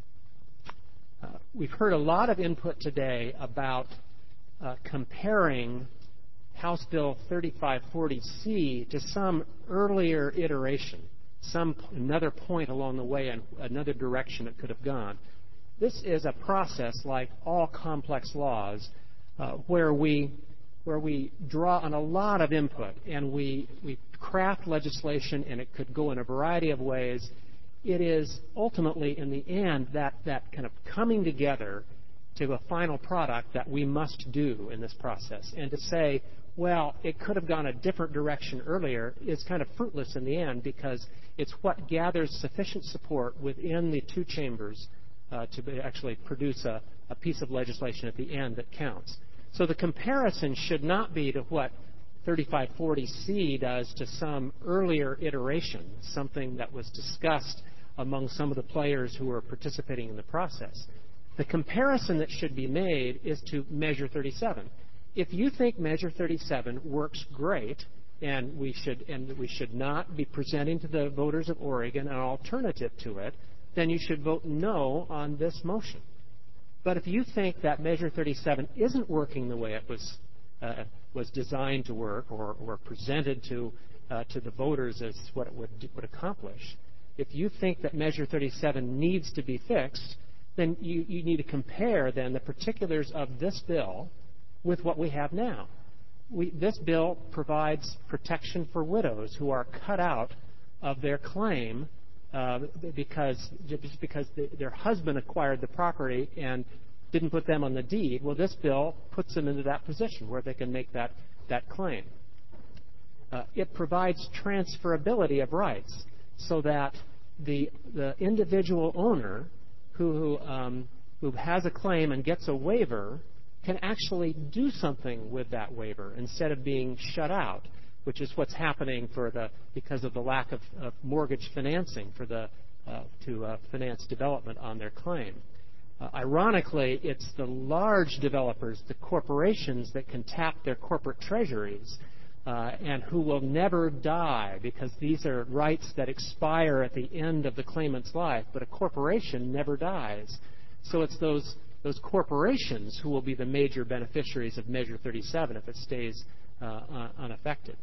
We've heard a lot of input today about comparing House Bill 3540C to some earlier iteration, another point along the way and another direction it could have gone. This is a process, like all complex laws, where we draw on a lot of input and we craft legislation, and it could go in a variety of ways. It is ultimately, in the end, that kind of coming together to a final product that we must do in this process. And to say, well, it could have gone a different direction earlier is kind of fruitless in the end, because it's what gathers sufficient support within the two chambers to actually produce a piece of legislation at the end that counts. So the comparison should not be to what 3540C does to some earlier iteration, something that was discussed among some of the players who were participating in the process. The comparison that should be made is to Measure 37. If you think Measure 37 works great, and we should not be presenting to the voters of Oregon an alternative to it, then you should vote no on this motion. But if you think that Measure 37 isn't working the way it was designed to work, or presented to the voters as what it would accomplish, if you think that Measure 37 needs to be fixed, then you need to compare then the particulars of this bill with what we have now. This bill provides protection for widows who are cut out of their claim because their husband acquired the property and didn't put them on the deed. Well, this bill puts them into that position where they can make that claim. It provides transferability of rights so that the individual owner who has a claim and gets a waiver can actually do something with that waiver instead of being shut out, which is what's happening because of the lack of mortgage financing to finance development on their claim. Ironically, it's the large developers, the corporations, that can tap their corporate treasuries and who will never die, because these are rights that expire at the end of the claimant's life, but a corporation never dies. So it's those corporations who will be the major beneficiaries of Measure 37 if it stays unaffected.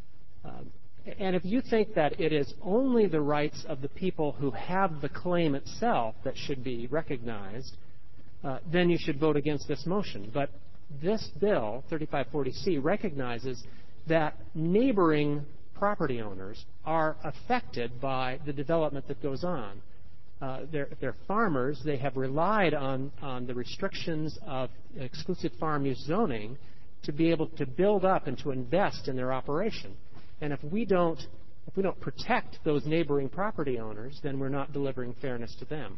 And if you think that it is only the rights of the people who have the claim itself that should be recognized, then you should vote against this motion. But this bill, 3540C, recognizes that neighboring property owners are affected by the development that goes on. They're farmers. They have relied on the restrictions of exclusive farm use zoning to be able to build up and to invest in their operation. And if we don't protect those neighboring property owners, then we're not delivering fairness to them.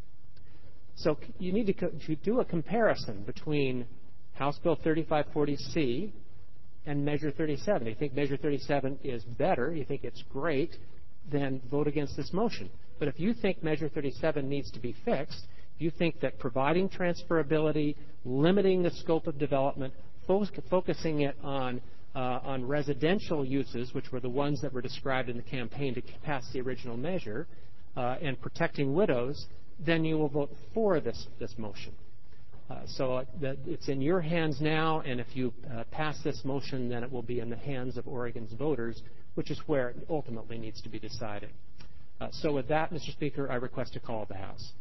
So you need to do a comparison between House Bill 3540C and Measure 37. You think Measure 37 is better, you think it's great, then vote against this motion. But if you think Measure 37 needs to be fixed, if you think that providing transferability, limiting the scope of development, focusing it on residential uses, which were the ones that were described in the campaign to pass the original measure, and protecting widows, then you will vote for this motion. So it's in your hands now, and if you pass this motion, then it will be in the hands of Oregon's voters, which is where it ultimately needs to be decided. So with that, Mr. Speaker, I request a call of the House.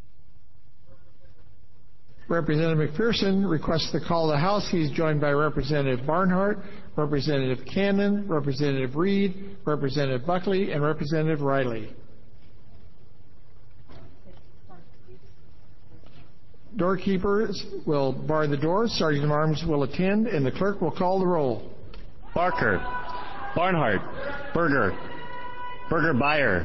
Representative McPherson requests the call of the House. He's joined by Representative Barnhart, Representative Cannon, Representative Reed, Representative Buckley, and Representative Riley. Doorkeepers will bar the doors, Sergeant of Arms will attend, and the clerk will call the roll. Barker, Barnhart, Berger, Beyer,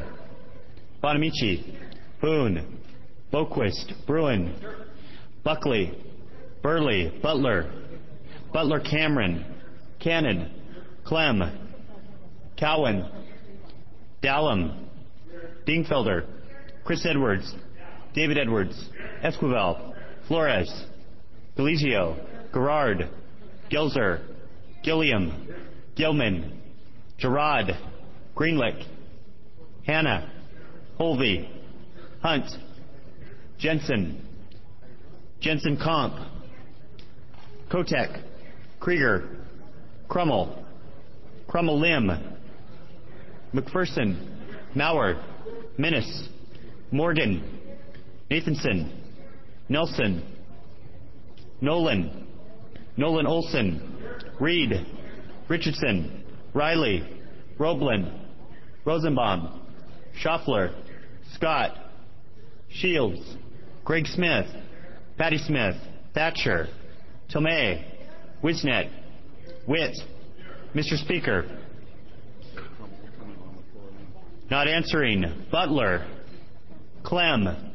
Bonamici, Boone, Boquist, Bruin, Buckley, Burley, Butler, Butler Cameron, Cannon, Clem, Cowan, Dallum, Dingfelder, Chris Edwards, David Edwards, Esquivel, Flores, Delizio, Gerard, Gilzer, Gilliam, Gilman, Gerard, Greenlick, Hanna, Holvey, Hunt, Jensen, Jensen Comp, Kotek, Krieger, Crummel, Crummel Lim, McPherson, Mauer, Minnis, Morgan, Nathanson, Nelson, Nolan, Nolan Olson, Reed, Richardson, Riley, Roblin, Rosenbaum, Schaffler, Scott, Shields, Greg Smith, Patty Smith, Thatcher, Tomei, Wisnet, Witt. Mr. Speaker. Not answering. Butler, Clem,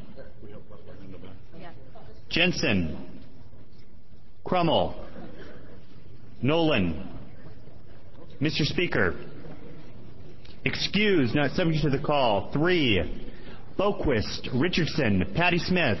Jensen, Crummel, Nolan. Mr. Speaker. Excused, not subject to the call. 3. Boquist, Richardson, Patty Smith.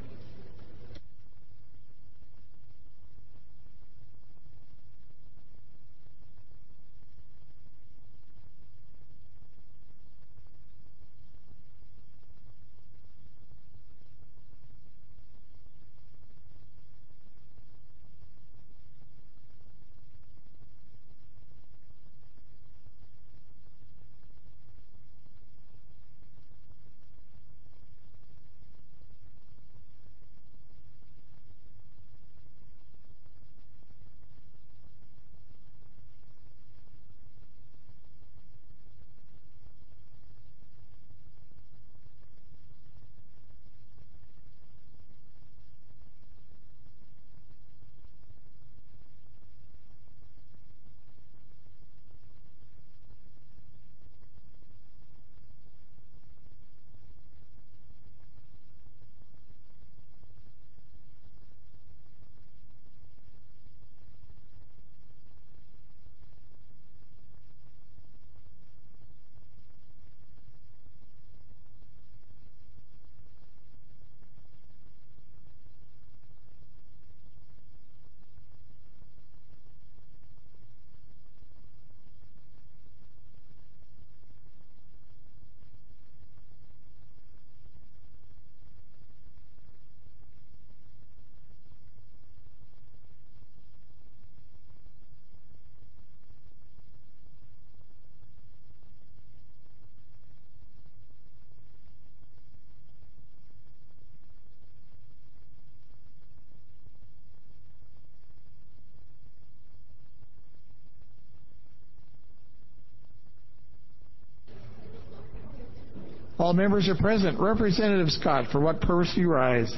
All members are present. Representative Scott, for what purpose do you rise?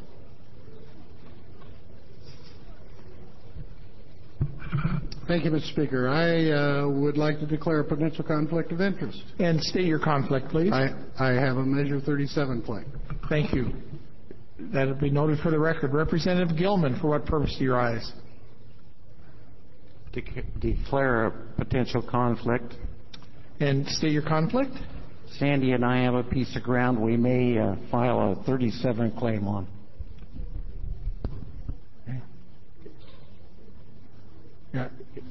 Thank you, Mr. Speaker. I would like to declare a potential conflict of interest. And state your conflict, please. I have a Measure 37 claim. Thank you. That will be noted for the record. Representative Gilman, for what purpose do you rise? Declare a potential conflict. And state your conflict. Sandy and I have a piece of ground we may file a 37 claim on. Yeah.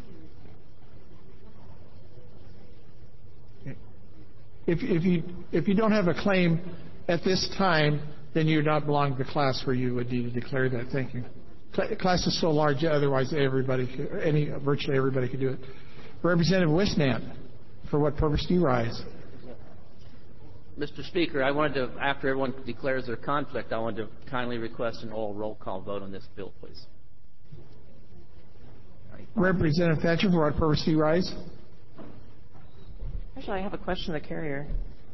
If you don't have a claim at this time, then you do not belong to the class where you would need to declare that. Thank you. Class is so large, otherwise virtually everybody could do it. Representative Wisnant, for what purpose do you rise? Mr. Speaker, I wanted to, after everyone declares their conflict, I wanted to kindly request an all roll call vote on this bill, please. Representative Thatcher, for what purpose do you rise? Actually, I have a question of the carrier.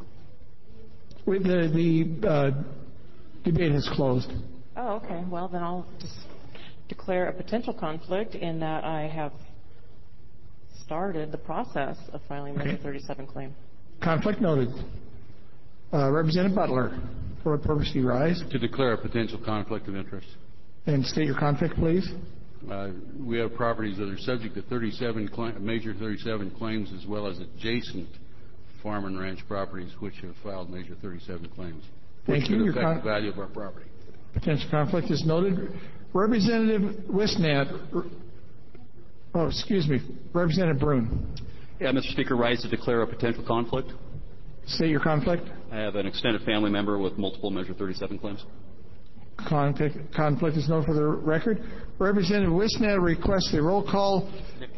The debate has closed. Oh, okay. Well, then I'll just declare a potential conflict in that I have started the process of filing a Measure 37 claim. Conflict noted. Representative Butler, for what purpose do you rise? To declare a potential conflict of interest. And state your conflict, please. We have properties that are subject to major 37 claims, as well as adjacent farm and ranch properties which have filed major 37 claims. Thank you. Which could affect the value of our property. Potential conflict is noted. Representative Wisnat. Representative Brune. Yeah, Mr. Speaker, rise to declare a potential conflict. State your conflict. I have an extended family member with multiple Measure 37 claims. Conflict is known for the record. Representative Wisnat requests a roll call.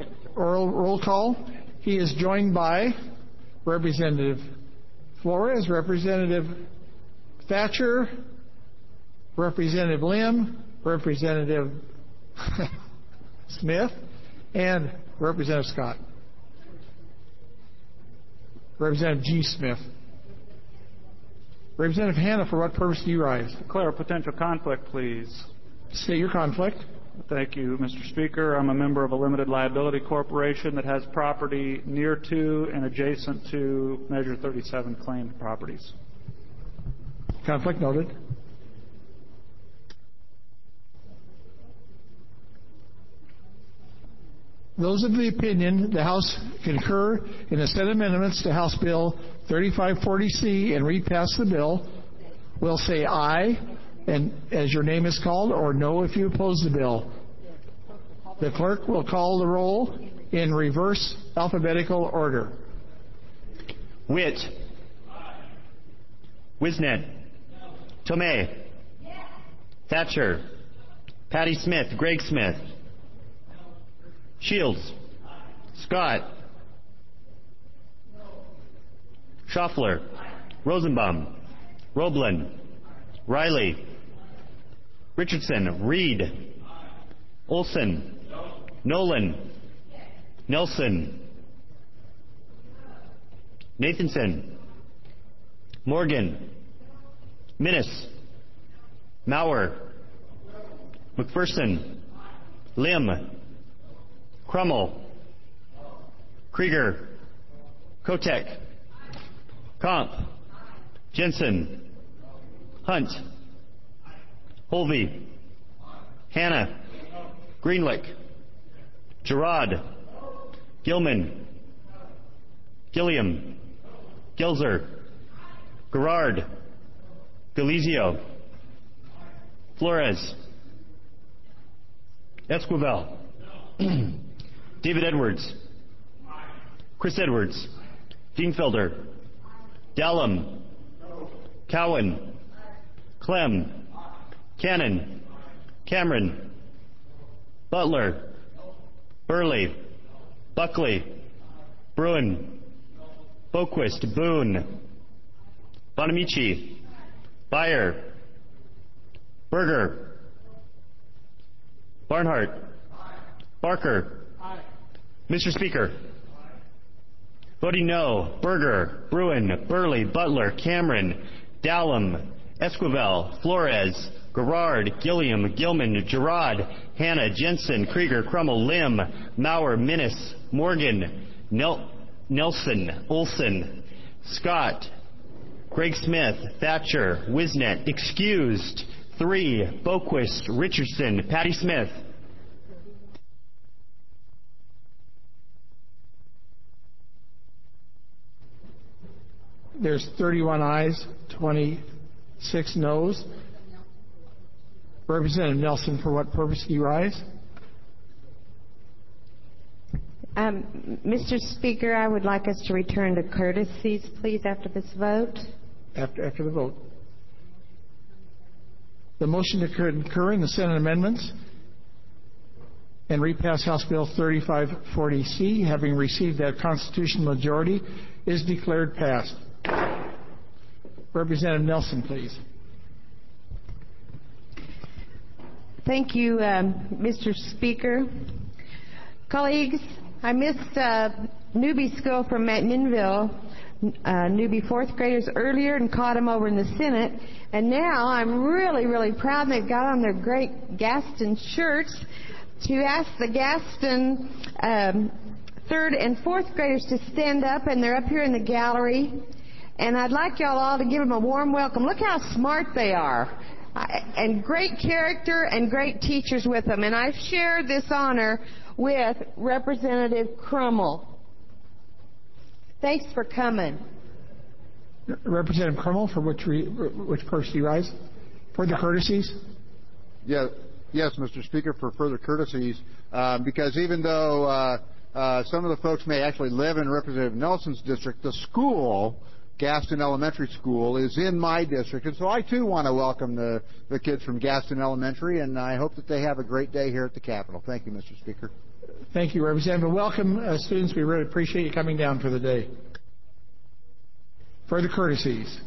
He is joined by Representative Flores, Representative Thatcher, Representative Lim, Representative Smith, and Representative Scott. Representative G. Smith. Representative Hanna, for what purpose do you rise? Declare a potential conflict, please. State your conflict. Thank you, Mr. Speaker. I'm a member of a limited liability corporation that has property near to and adjacent to Measure 37 claimed properties. Conflict noted. Those of the opinion the House concur in the Senate amendments to House Bill 3540C and repass the bill will say aye, and as your name is called, or no if you oppose the bill. The clerk will call the roll in reverse alphabetical order. Witt. Wisnat. Tomei. Thatcher. Patty Smith. Greg Smith. Shields. Scott. Schaffler. Rosenbaum. Roblin. Riley. Richardson. Reed. Olson. Nolan. Nelson. Nathanson. Morgan. Minnis. Maurer. McPherson. Lim. Crummell. Krieger. Kotek. Comp. Jensen. Hunt. Holvey. Hanna. Greenlick. Gerard. Gilman. Gilliam. Gelzer. Garrard. Galizio. Flores. Esquivel. David Edwards. Chris Edwards. Dienfelder. Dallum. Cowan. Clem. Cannon. Cameron. Butler. Burley. Buckley. Bruin. Boquist. Boone. Bonamici. Beyer. Berger. Barnhart. Barker. Mr. Speaker. Voting no. Berger. Bruin. Burley. Butler. Cameron. Dallum. Esquivel. Flores. Garrard. Gilliam. Gilman. Gerard. Hanna. Jensen. Krieger. Crummell. Lim. Maurer. Minnis. Morgan. Nelson. Olson. Scott. Greg Smith. Thatcher. Wisnat. Excused. 3. Boquist. Richardson. Patty Smith. There's 31 ayes, 26 noes. Representative Nelson, for what purpose do you rise? Mr. Speaker, I would like us to return to courtesies, please, after this vote. After the vote. The motion to concur in the Senate amendments and repass House Bill 3540C, having received that constitutional majority, is declared passed. Representative Nelson, please. Thank you, Mr. Speaker. Colleagues, I missed newbie school from McMinnville, newbie fourth graders earlier, and caught them over in the Senate. And now I'm really, really proud they've got on their great Gaston shirts to ask the Gaston third and fourth graders to stand up, and they're up here in the gallery. And I'd like y'all all to give them a warm welcome. Look how smart they are. and great character and great teachers with them. And I share this honor with Representative Crummell. Thanks for coming. Representative Crummell, for which purpose do you rise? Further courtesies? Yes, Mr. Speaker, for further courtesies, because even though some of the folks may actually live in Representative Nelson's district, the school, Gaston Elementary School, is in my district, and so I too want to welcome the kids from Gaston Elementary, and I hope that they have a great day here at the Capitol. Thank you, Mr. Speaker. Thank you, Representative. Welcome, students. We really appreciate you coming down for the day. Further courtesies.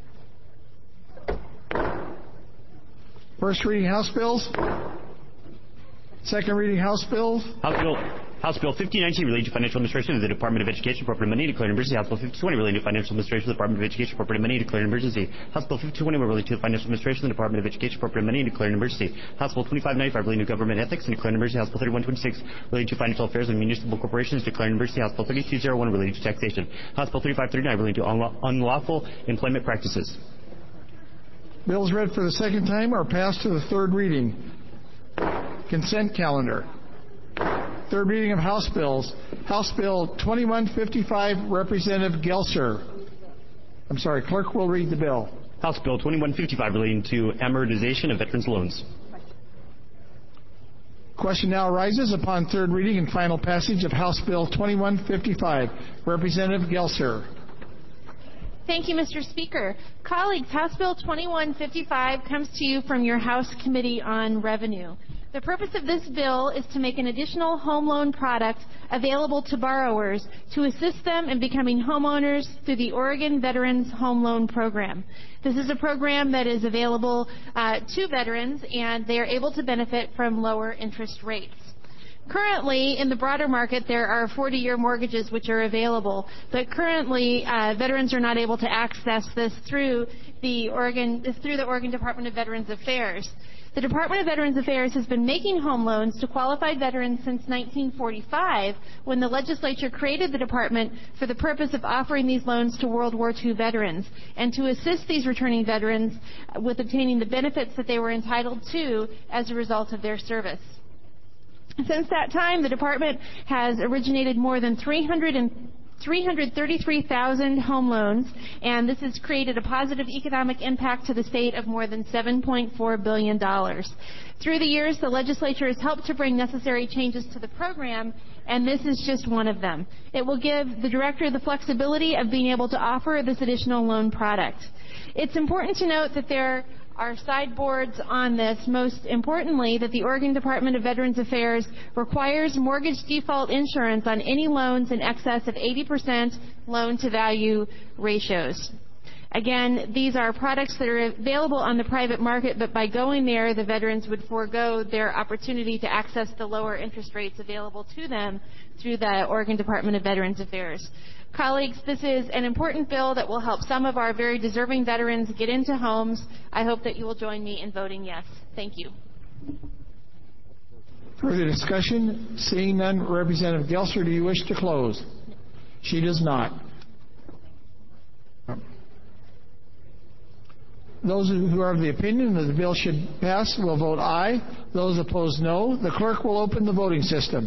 First reading House bills. Second reading House bills. House Bill 5019 relating to financial administration of the Department of Education, appropriating money, declaring an emergency. House Bill 5020 relating to financial administration of the Department of Education, appropriating money, declaring an emergency. House Bill 5021 relating to the financial administration of the Department of Education, appropriating money, declaring an emergency. House Bill 2595 relating to government ethics and declaring an emergency. House Bill 3126 relating to financial affairs and municipal corporations, declaring an emergency. House Bill 3201 relating to taxation. House Bill 3539 relating to unlawful employment practices. Bills read for the second time are passed to the third reading. Consent calendar. Third reading of House bills. House Bill 2155, Representative Gelser. I'm sorry, clerk will read the bill. House Bill 2155 relating to amortization of veterans' loans. Question now arises upon third reading and final passage of House Bill 2155. Representative Gelser. Thank you, Mr. Speaker. Colleagues, House Bill 2155 comes to you from your House Committee on Revenue. The purpose of this bill is to make an additional home loan product available to borrowers to assist them in becoming homeowners through the Oregon Veterans Home Loan Program. This is a program that is available to veterans, and they are able to benefit from lower interest rates. Currently, in the broader market, there are 40-year mortgages which are available, but currently veterans are not able to access this through the Oregon Department of Veterans Affairs. The Department of Veterans Affairs has been making home loans to qualified veterans since 1945, when the legislature created the department for the purpose of offering these loans to World War II veterans and to assist these returning veterans with obtaining the benefits that they were entitled to as a result of their service. Since that time, the department has originated more than 333,000 home loans, and this has created a positive economic impact to the state of more than $7.4 billion. Through the years, the legislature has helped to bring necessary changes to the program, and this is just one of them. It will give the director the flexibility of being able to offer this additional loan product. It's important to note that there are sideboards on this. Most importantly, that the Oregon Department of Veterans Affairs requires mortgage default insurance on any loans in excess of 80% loan-to-value ratios. Again, these are products that are available on the private market, but by going there, the veterans would forego their opportunity to access the lower interest rates available to them through the Oregon Department of Veterans Affairs. Colleagues, this is an important bill that will help some of our very deserving veterans get into homes. I hope that you will join me in voting yes. Thank you. Further discussion? Seeing none, Representative Gelser, do you wish to close? She does not. Those who are of the opinion that the bill should pass will vote aye. Those opposed, no. The clerk will open the voting system.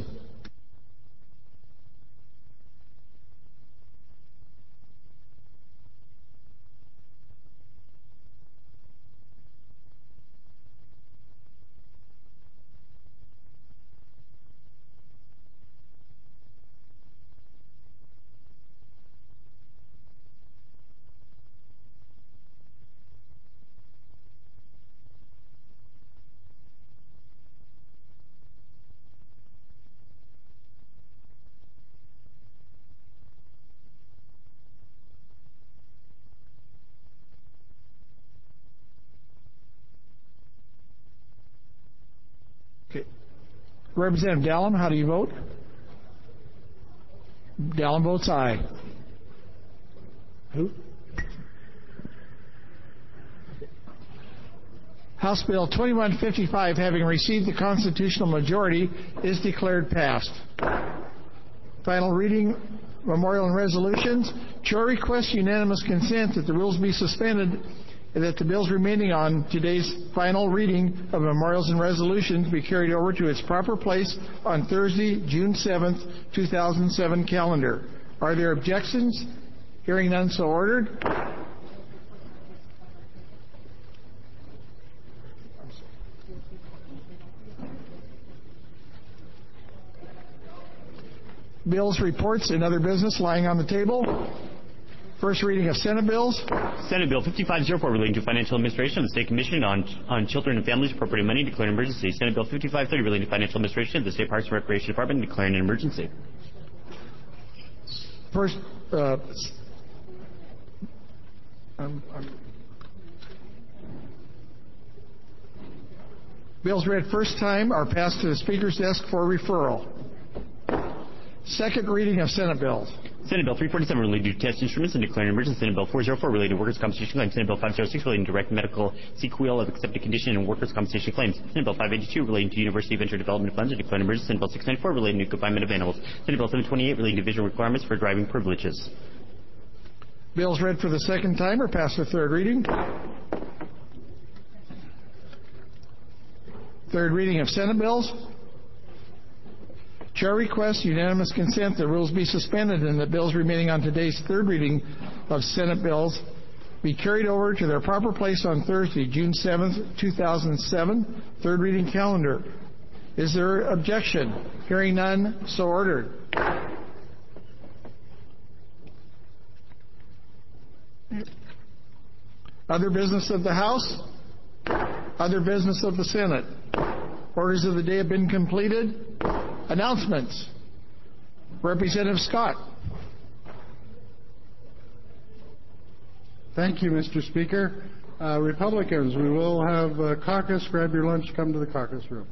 Representative Dallum, how do you vote? Dallum votes aye. Who? House Bill 2155, having received the constitutional majority, is declared passed. Final reading, memorial and resolutions. Chair requests unanimous consent that the rules be suspended and that the bills remaining on today's final reading of memorials and resolutions be carried over to its proper place on Thursday, June 7th, 2007 calendar. Are there objections? Hearing none, so ordered. Bills, reports, and other business lying on the table. First reading of Senate bills. Senate Bill 5504 relating to financial administration of the State Commission on Children and Families appropriating money, declaring an emergency. Senate Bill 5530 relating to financial administration of the State Parks and Recreation Department, declaring an emergency. First, bills read first time are passed to the Speaker's desk for referral. Second reading of Senate bills. Senate Bill 347 relating to test instruments and declaring an emergency. Senate Bill 404 relating to workers' compensation claims. Senate Bill 506 relating to direct medical sequel of accepted condition and workers' compensation claims. Senate Bill 582 relating to University Venture Development Funds and declaring an emergency. Senate Bill 694 relating to confinement of animals. Senate Bill 728 relating to visual requirements for driving privileges. Bills read for the second time are passed for third reading. Third reading of Senate bills. Chair requests unanimous consent that rules be suspended and the bills remaining on today's third reading of Senate bills be carried over to their proper place on Thursday, June 7th, 2007, third reading calendar. Is there objection? Hearing none, so ordered. Other business of the House? Other business of the Senate? Orders of the day have been completed. Announcements. Representative Scott. Thank you, Mr. Speaker. Republicans, we will have a caucus. Grab your lunch. Come to the caucus room.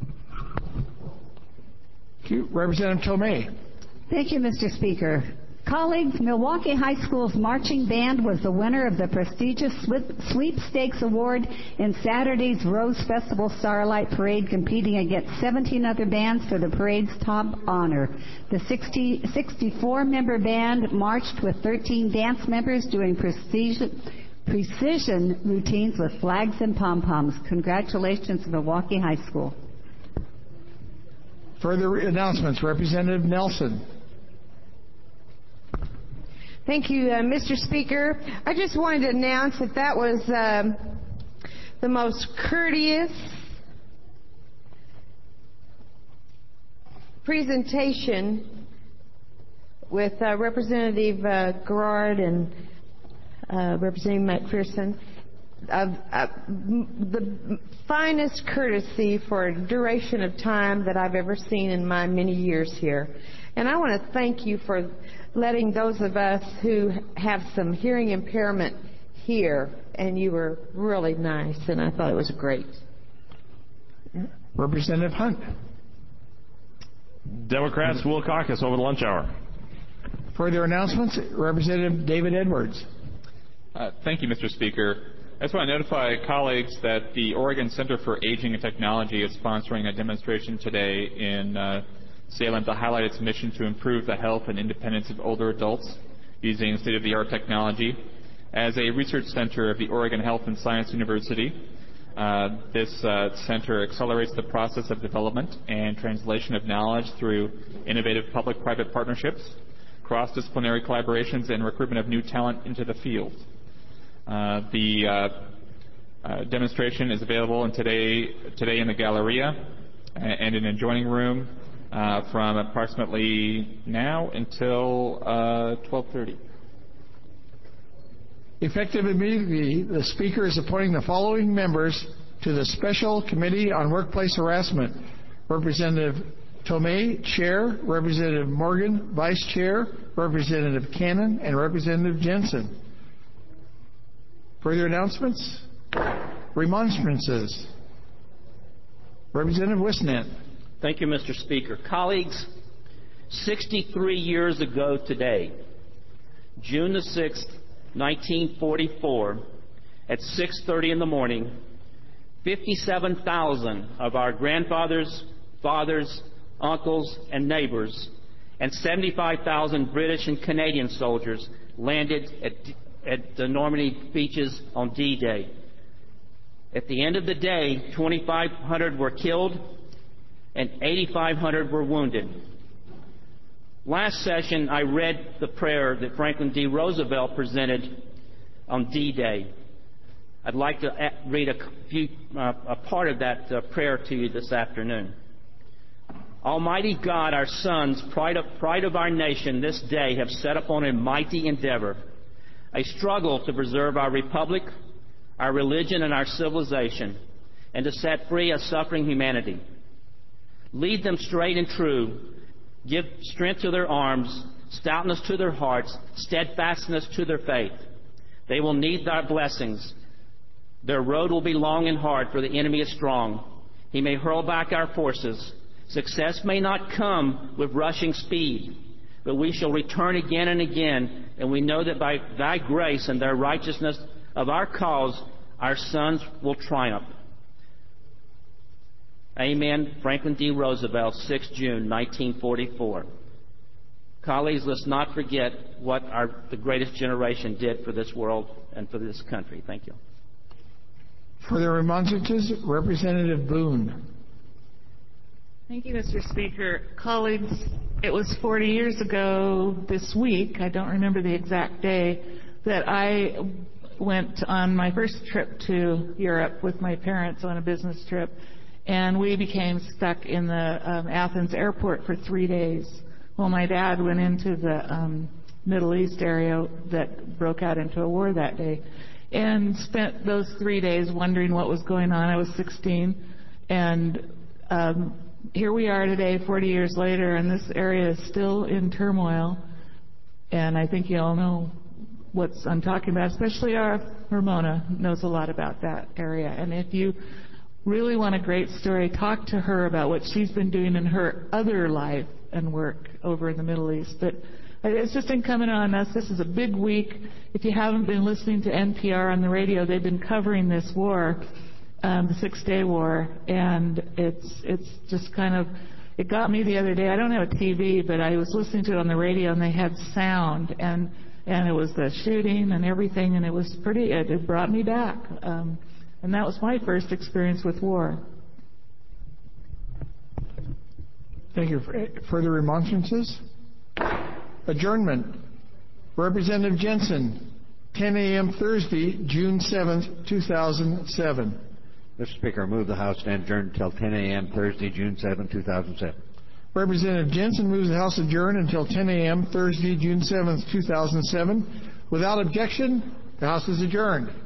Thank you. Representative Tomei. Thank you, Mr. Speaker. Colleagues, Milwaukee High School's marching band was the winner of the prestigious Sweepstakes Award in Saturday's Rose Festival Starlight Parade, competing against 17 other bands for the parade's top honor. The 64-member band marched with 13 dance members doing precision routines with flags and pom-poms. Congratulations, Milwaukee High School. Further announcements. Representative Nelson. Thank you, Mr. Speaker. I just wanted to announce that was the most courteous presentation with Representative Garrard and Representative McPherson of the finest courtesy for a duration of time that I've ever seen in my many years here. And I want to thank you for letting those of us who have some hearing impairment hear, and you were really nice, and I thought it was great. Representative Hunt. Democrats will caucus over the lunch hour. Further announcements. Representative David Edwards. Thank you, Mr. Speaker. I just want to notify colleagues that the Oregon Center for Aging and Technology is sponsoring a demonstration today in Salem to highlight its mission to improve the health and independence of older adults using state-of-the-art technology. As a research center of the Oregon Health and Science University, this center accelerates the process of development and translation of knowledge through innovative public-private partnerships, cross-disciplinary collaborations, and recruitment of new talent into the field. The demonstration is available today in the Galleria and in an adjoining room from approximately now until 12:30. Effective immediately, the Speaker is appointing the following members to the Special Committee on Workplace Harassment. Representative Tomei, Chair; Representative Morgan, Vice Chair; Representative Cannon; and Representative Jensen. Further announcements? Remonstrances. Representative Wisnett. Thank you, Mr. Speaker. Colleagues, 63 years ago today, June the 6th, 1944, at 6:30 in the morning, 57,000 of our grandfathers, fathers, uncles, and neighbors, and 75,000 British and Canadian soldiers landed at the Normandy beaches on D-Day. At the end of the day, 2,500 were killed and 8,500 were wounded. Last session, I read the prayer that Franklin D. Roosevelt presented on D-Day. I'd like to read a part of that prayer to you this afternoon. Almighty God, our sons, pride of our nation, this day have set upon a mighty endeavor, a struggle to preserve our republic, our religion, and our civilization, and to set free a suffering humanity. Lead them straight and true. Give strength to their arms, stoutness to their hearts, steadfastness to their faith. They will need thy blessings. Their road will be long and hard, for the enemy is strong. He may hurl back our forces. Success may not come with rushing speed, but we shall return again and again, and we know that by thy grace and the righteousness of our cause, our sons will triumph. Amen. Franklin D. Roosevelt, 6 June, 1944. Colleagues, let's not forget what the greatest generation did for this world and for this country. Thank you. For the remonstrances, Representative Boone. Thank you, Mr. Speaker. Colleagues, it was 40 years ago this week, I don't remember the exact day, that I went on my first trip to Europe with my parents on a business trip, and we became stuck in the Athens airport for 3 days. Well, my dad went into the Middle East area that broke out into a war that day, and spent those 3 days wondering what was going on. I was 16, and here we are today, 40 years later, and this area is still in turmoil, and I think you all know what I'm talking about, especially our Ramona knows a lot about that area. And if you really want a great story, talk to her about what she's been doing in her other life and work over in the Middle East. But it's just incumbent on us. This is a big week. If you haven't been listening to NPR on the radio, they've been covering this war, the Six-Day War, and it's just kind of, it got me the other day. I don't have a TV, but I was listening to it on the radio, and they had sound, and it was the shooting and everything, and it was pretty, it brought me back. And that was my first experience with war. Thank you. Further remonstrances? Adjournment. Representative Jensen, 10 a.m. Thursday, June 7th, 2007. Mr. Speaker, I move the House stand adjourned until 10 a.m. Thursday, June 7, 2007. Representative Jensen moves the House adjourn until 10 a.m. Thursday, June 7th, 2007. Without objection, the House is adjourned.